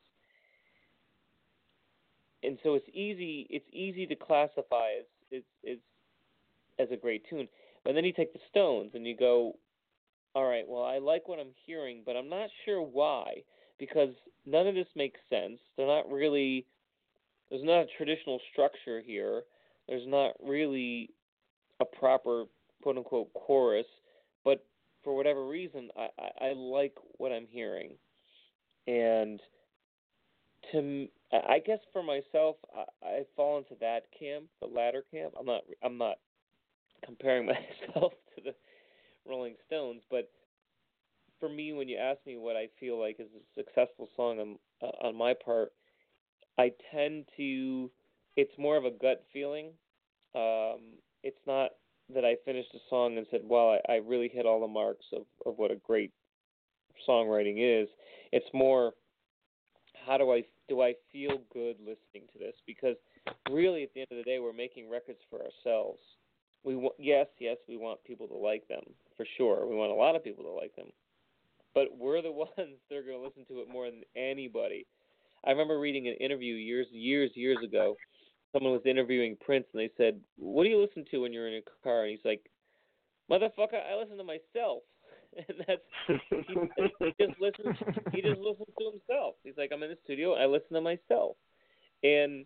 And so it's easy it's easy to classify as as, as as a great tune. But then you take the Stones and you go, all right, well, I like what I'm hearing, but I'm not sure why, because none of this makes sense. They're not really, there's not a traditional structure here. There's not really a proper, quote-unquote, chorus, but for whatever reason, I, I, I like what I'm hearing. And to, I guess for myself, I, I fall into that camp, the latter camp. I'm not, I'm not comparing myself to the Rolling Stones, but for me, when you ask me what I feel like is a successful song on, uh, on my part, I tend to, it's more of a gut feeling. Um, it's not that I finished a song and said, well, I, I really hit all the marks of, of what a great songwriting is. It's more, how do I, do I feel good listening to this? Because really, at the end of the day, we're making records for ourselves. We w- yes, yes, we want people to like them, for sure. We want a lot of people to like them. But we're the ones that are going to listen to it more than anybody. I remember reading an interview years, years, years ago. Someone was interviewing Prince, and they said, what do you listen to when you're in a car? And he's like, motherfucker, I listen to myself. And that's, he, he just listens, he just listens to himself. He's like, I'm in the studio, I listen to myself. And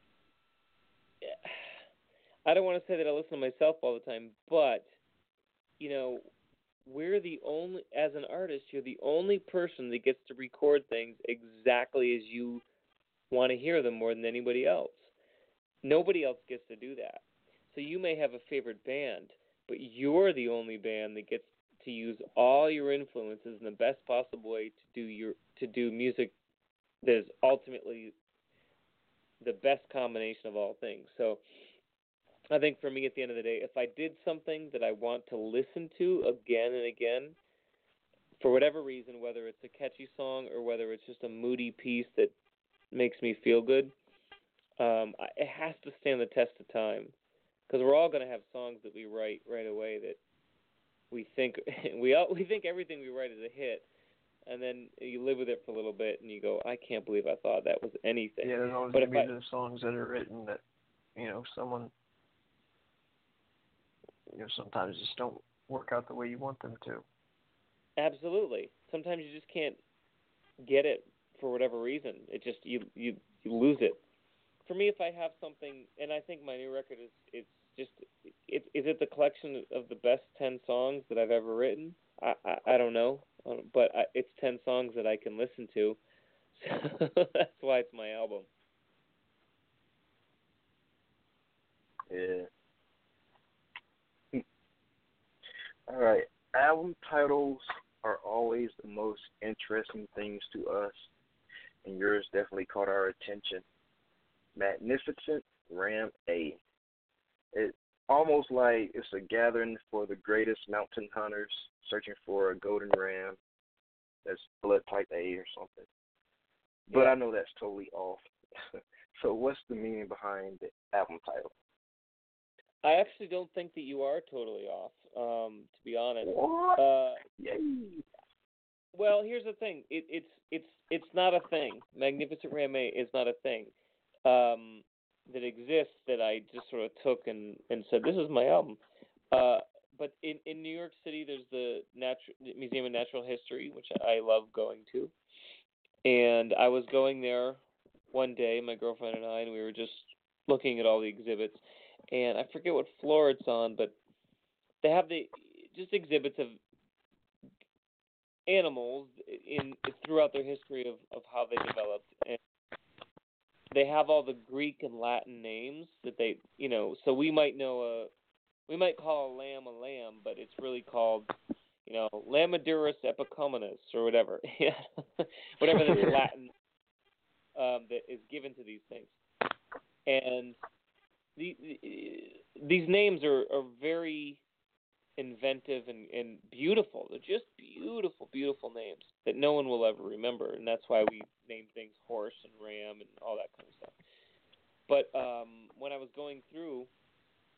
I don't want to say that I listen to myself all the time, but, you know, we're the only, as an artist, you're the only person that gets to record things exactly as you want to hear them more than anybody else. Nobody else gets to do that. So you may have a favorite band, but you're the only band that gets to use all your influences in the best possible way to do your to do music that is ultimately the best combination of all things. So I think for me, at the end of the day, if I did something that I want to listen to again and again, for whatever reason, whether it's a catchy song or whether it's just a moody piece that makes me feel good, um, it has to stand the test of time. Because we're all going to have songs that we write right away that we think we all, we think everything we write is a hit, and then you live with it for a little bit, and you go, I can't believe I thought that was anything. Yeah, there's always going to be the songs that are written that, you know, someone, you know, sometimes just don't work out the way you want them to. Absolutely. Sometimes you just can't get it for whatever reason. It just, you, you, you lose it. For me, if I have something, and I think my new record is, it's just, it, is it the collection of the best ten songs that I've ever written? I, I, I don't know, but I, it's ten songs that I can listen to, so that's why it's my album. Yeah. All right. Album titles are always the most interesting things to us, and yours definitely caught our attention. Magnificent Ram A. It's almost like it's a gathering for the greatest mountain hunters searching for a golden ram that's blood type A or something. But Yeah. I know that's totally off. So what's the meaning behind the album title? I actually don't think that you are totally off, um, to be honest. What? Uh, Yay. Well, here's the thing. It, it's it's it's not a thing. Magnificent Ram A is not a thing um, that exists that I just sort of took and, and said, this is my album. Uh, but in, in New York City, there's the Natu- Museum of Natural History, which I love going to. And I was going there one day, my girlfriend and I, and we were just looking at all the exhibits. And I forget what floor it's on, but they have the just exhibits of animals in throughout their history of, of how they developed. And they have all the Greek and Latin names that they, you know, so we might know a, we might call a lamb a lamb, but it's really called, you know, Lamadurus epicomenus or whatever. Whatever the Latin um, that is given to these things. And the, these names are, are very inventive and, and beautiful. They're just beautiful, beautiful names that no one will ever remember, and that's why we name things horse and ram and all that kind of stuff. But um, when I was going through,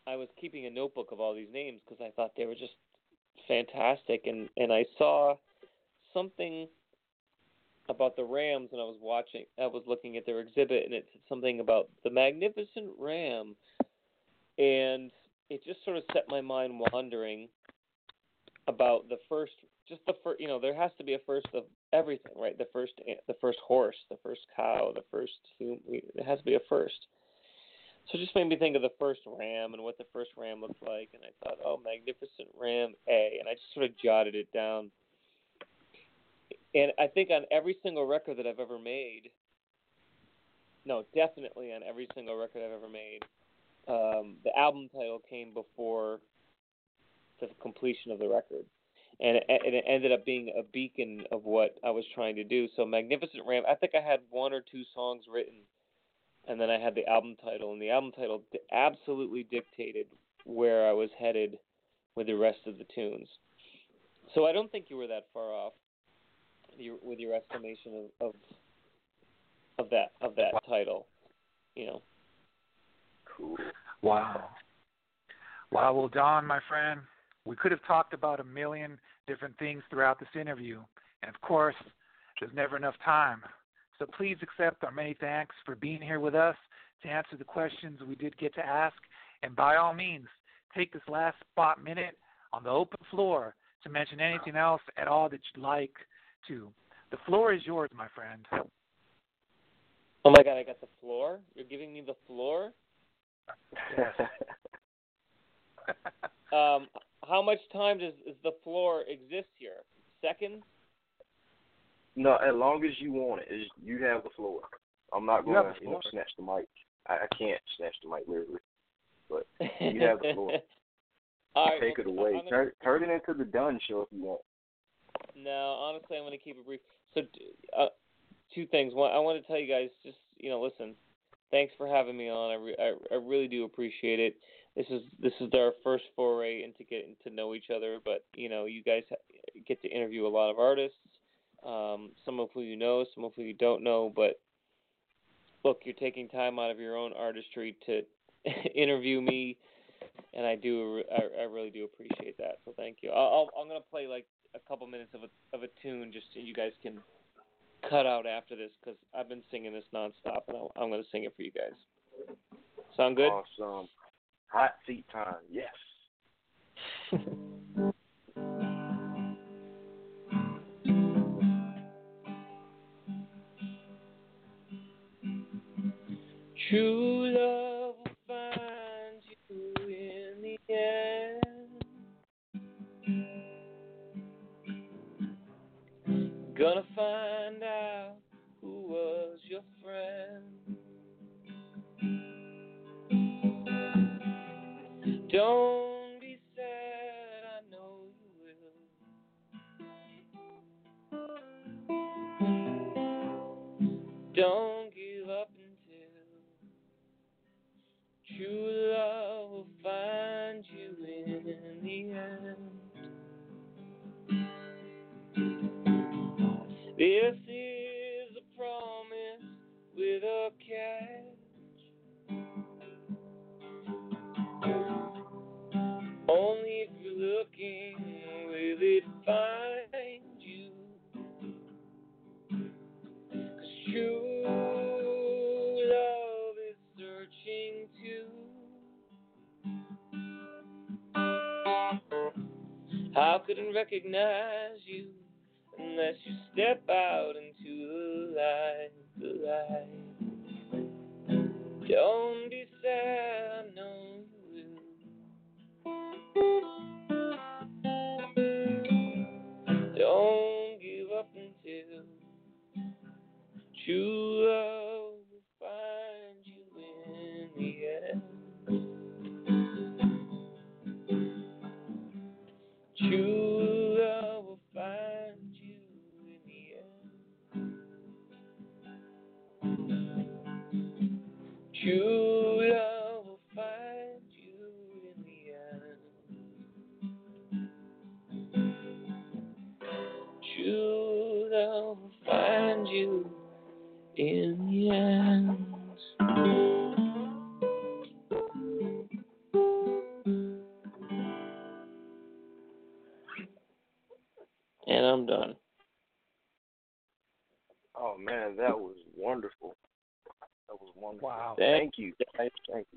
I was keeping a notebook of all these names because I thought they were just fantastic, and, and I saw something about the Rams, and I was watching, I was looking at their exhibit, and it said something about the Magnificent Ram, and it just sort of set my mind wandering about the first, just the first, you know, there has to be a first of everything, right? The first, the first horse, the first cow, the first, it has to be a first. So it just made me think of the first ram and what the first ram looked like, and I thought, oh, Magnificent Ram A, and I just sort of jotted it down. And I think on every single record that I've ever made, no, definitely on every single record I've ever made, um, the album title came before the completion of the record. And it, and it ended up being a beacon of what I was trying to do. So Magnificent Ram, I think I had one or two songs written, and then I had the album title. And the album title absolutely dictated where I was headed with the rest of the tunes. So I don't think you were that far off with your estimation of, of of that of that title, you know. Cool. Wow. Wow. Well, Don, my friend, we could have talked about a million different things throughout this interview, and of course, there's never enough time. So please accept our many thanks for being here with us to answer the questions we did get to ask, and by all means, take this last spot minute on the open floor to mention anything else at all that you'd like to. The floor is yours, my friend. Oh my God, I got the floor? You're giving me the floor? um, how much time does, does the floor exist here? Seconds? No, as long as you want it, you have the floor. I'm not going to you know, snatch the mic. I, I can't snatch the mic literally, but you have the floor. All right, Take well, it away. gonna... Turn, turn it into the Dunn show if you want. No, honestly, I'm going to keep it brief. So, uh, two things. One, I want to tell you guys, just, you know, listen, thanks for having me on. I, re- I, I really do appreciate it. This is this is our first foray into getting to know each other, but, you know, you guys get to interview a lot of artists, um, some of who you know, some of who you don't know, but, look, you're taking time out of your own artistry to interview me, and I do, I, I really do appreciate that, so thank you. I'll, I'm going to play, like, a couple minutes of a of a tune just so you guys can cut out after this, because I've been singing this nonstop, and I'll, I'm going to sing it for you guys. Sound good? Awesome. Hot seat time. Yes. True love will find you in the end. Gonna find out who was your friend. Don't be sad, I know you will. Don't give up until true love will find you in the end. This is a promise with a catch. Only if you're looking will it find you. 'Cause true love is searching too. How couldn't recognize you unless you step out into the light, the light. Don't be sad, I know you will. Don't give up until true love will find you in the end. True love will find you in the end. True love will find you in the end. True love will find you in the end. And I'm done. Oh man, that was wonderful. That was wonderful. Wow. Thank you. Thank you.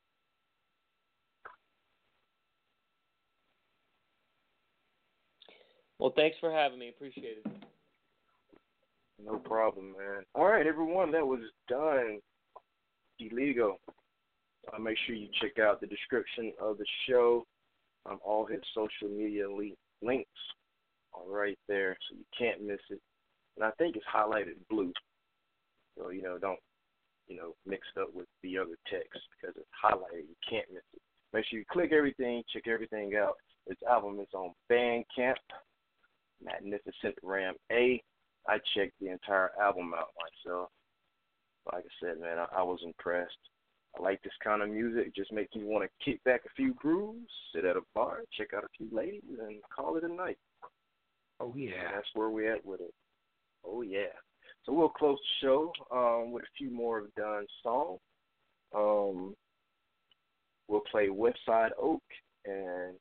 Well, thanks for having me. Appreciate it. No problem, man. All right, everyone, that was done. Illegal. Uh, make sure you check out the description of the show. Um, all his social media li- links are right there, so you can't miss it. And I think it's highlighted blue, so you know don't you know mix it up with the other text because it's highlighted. You can't miss it. Make sure you click everything, check everything out. This album is on Bandcamp. Magnificent Ram A. I checked the entire album out myself. Like I said, man, I, I was impressed. I like this kind of music. It just makes me want to kick back a few grooves, sit at a bar, check out a few ladies, and call it a night. Oh, yeah. And that's where we're at with it. Oh, yeah. So we'll close the show um, with a few more of Don's songs. Um, we'll play West Side Oak and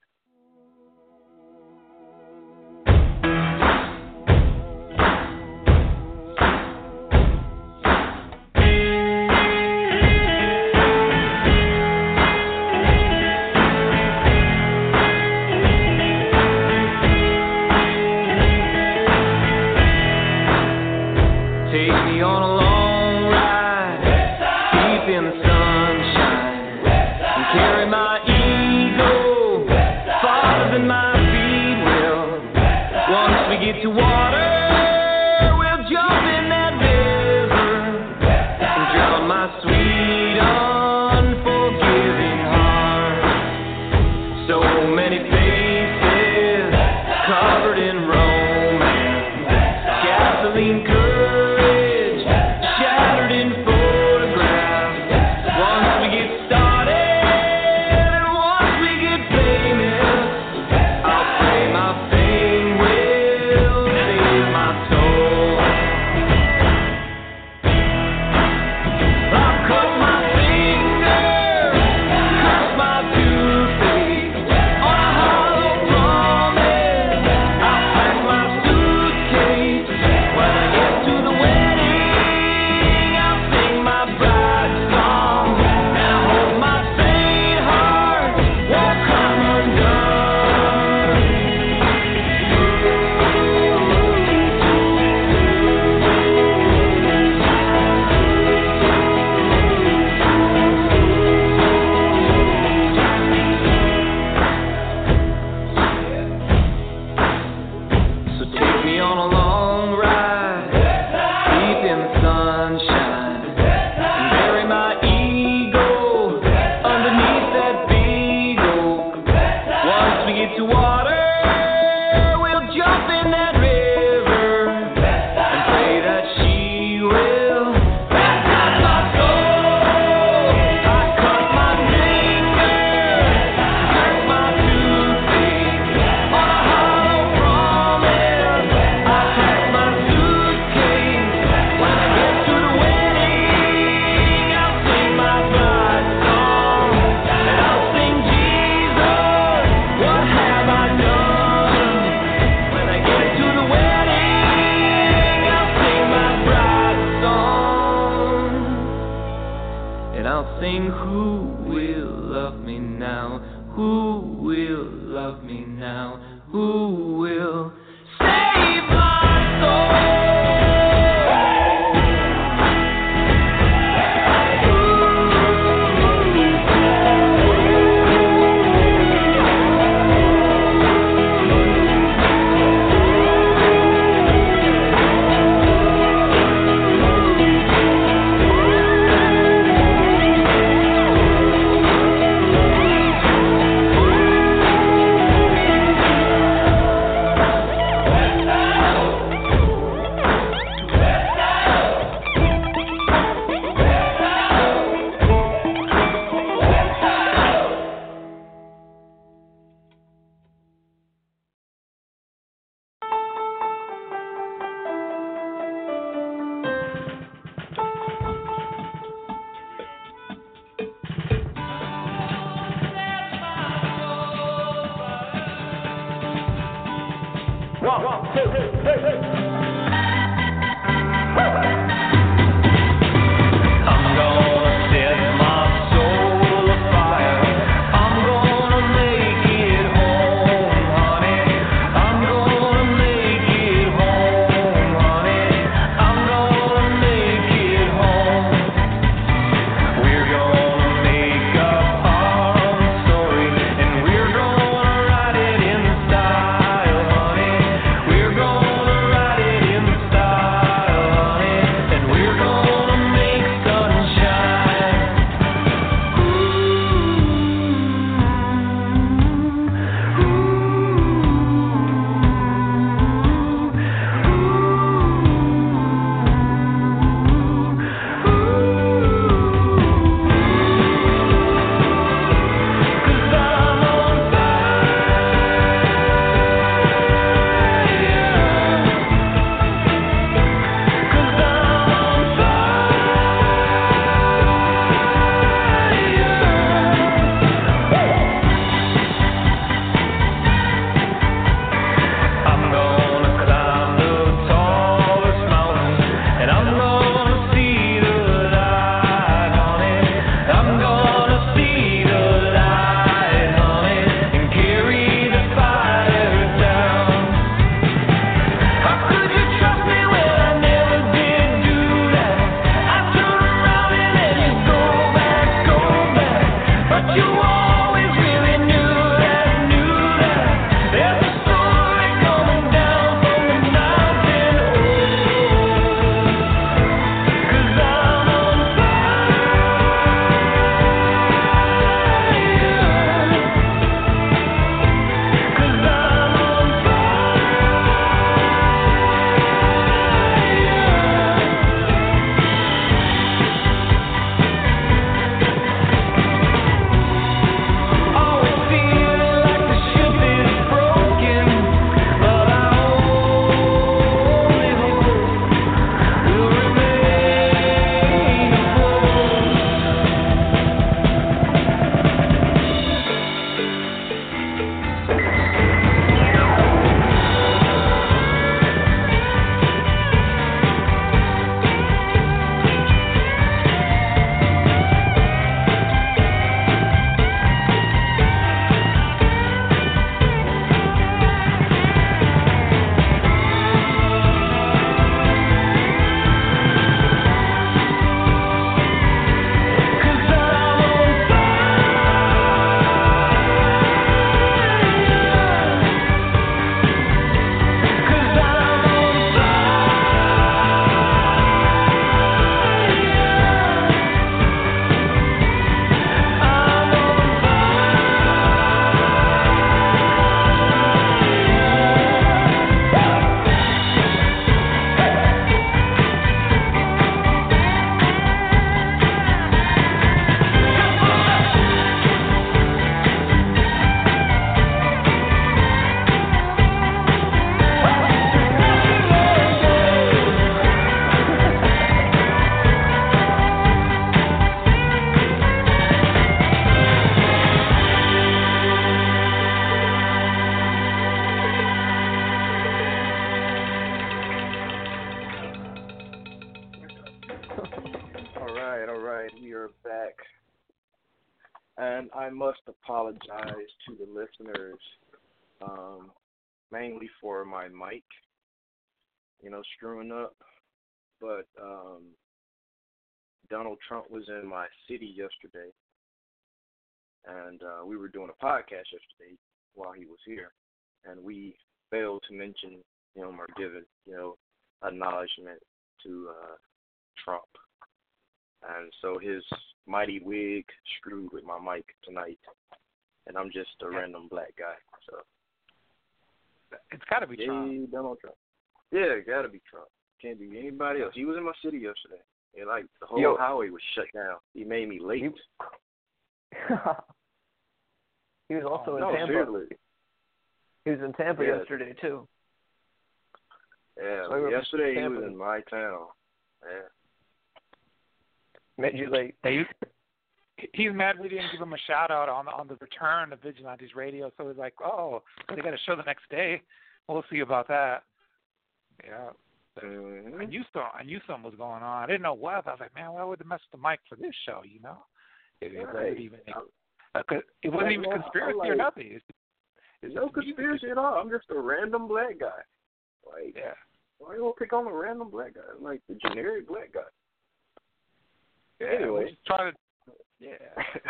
to water, we'll jump in that river and drown my sweet, unforgiving heart. So many faces covered in romance, gasoline courage shattered in photographs. Once we get started and once we get famous, I'll pray my fame will One, two, three, three. I'm gonna set my soul afire. I'm gonna make it home, honey. I'm gonna make it home, honey. I'm gonna make it home. We're gonna make up our story, and we're gonna write it in style, honey. We're gonna write it in style, honey. And we're gonna make sunshine. Cause I'm on fire. Cause I'm on I'm gonna climb the tallest mountain, and I'm gonna see the light, honey. I'm gonna see the light, honey, and carry the fire down. How could you trust me when I never did do that? I turn around and then you go back, go back, but you always really knew that, knew that. There's a story coming down from the mountain, oh, cause I'm on fire. Cause I'm on Always feel like the ship is broken, but I only hope will remain afloat. Cause I'm on fire. Cause I'm on All right, all right, we are back. And I must apologize to the listeners, um, mainly for my mic, you know, screwing up. But um, Donald Trump was in my city yesterday, and uh, we were doing a podcast yesterday while he was here, and we failed to mention him or give it, you know, acknowledgement to uh, Trump. And so his mighty wig screwed with my mic tonight, and I'm just a random black guy. So It's got to be yay, Trump. Donald Trump. Yeah, it got to be Trump. Can't be anybody else. He was in my city yesterday, and like the whole Yo. highway was shut down. He made me late. He was also Oh, in no, Tampa. seriously. He was in Tampa Yeah. yesterday too. Yeah, So he was yesterday he Tampa. was in my town. Yeah. Made you late. He, he's mad we didn't give him a shout out on on the return of Vigilantes Radio. So he's like, oh, they got a show the next day. we'll see about that. Yeah. Mm-hmm. I knew some. I knew something was going on. I didn't know what. I was like, man, why would they mess with the mic for this show? You know, it, it Right. wasn't even. Uh, it wasn't Like, even well, conspiracy like, or nothing. It's, it's no just music. conspiracy at all. I'm just a random black guy. Like, Yeah. why you gonna pick on a random black guy? Like the generic black guy. Yeah. Anyway. We'll just try to. Yeah.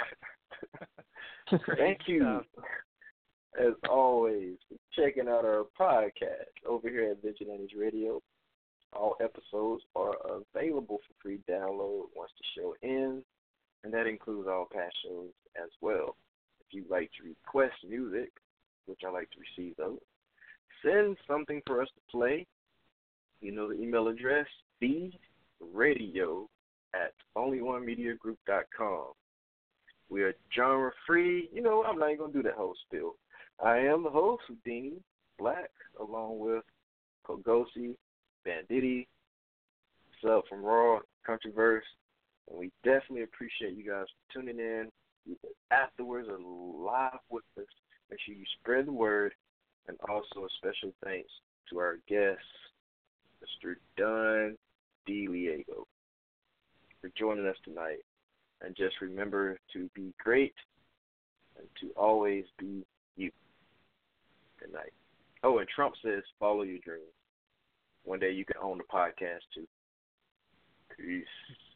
Thank you, as always, for checking out our podcast over here at Vigilantes Radio. All episodes are available for free download once the show ends, and that includes all past shows as well. If you'd like to request music, which I like to receive those, send something for us to play. You know the email address, the radio at only one media group dot com. We are genre free. You know, I'm not even going to do that whole spiel. I am the host, Houdini Black, along with Kogosi, Banditti, Sub from Raw, Countryverse. And we definitely appreciate you guys for tuning in. Afterwards, are live with us. Make sure you spread the word. And also a special thanks to our guest, Mister Don DeLiego, for joining us tonight. And just remember to be great and to always be you. Good night. Oh, and Trump says follow your dreams. One day you can own the podcast too. Peace.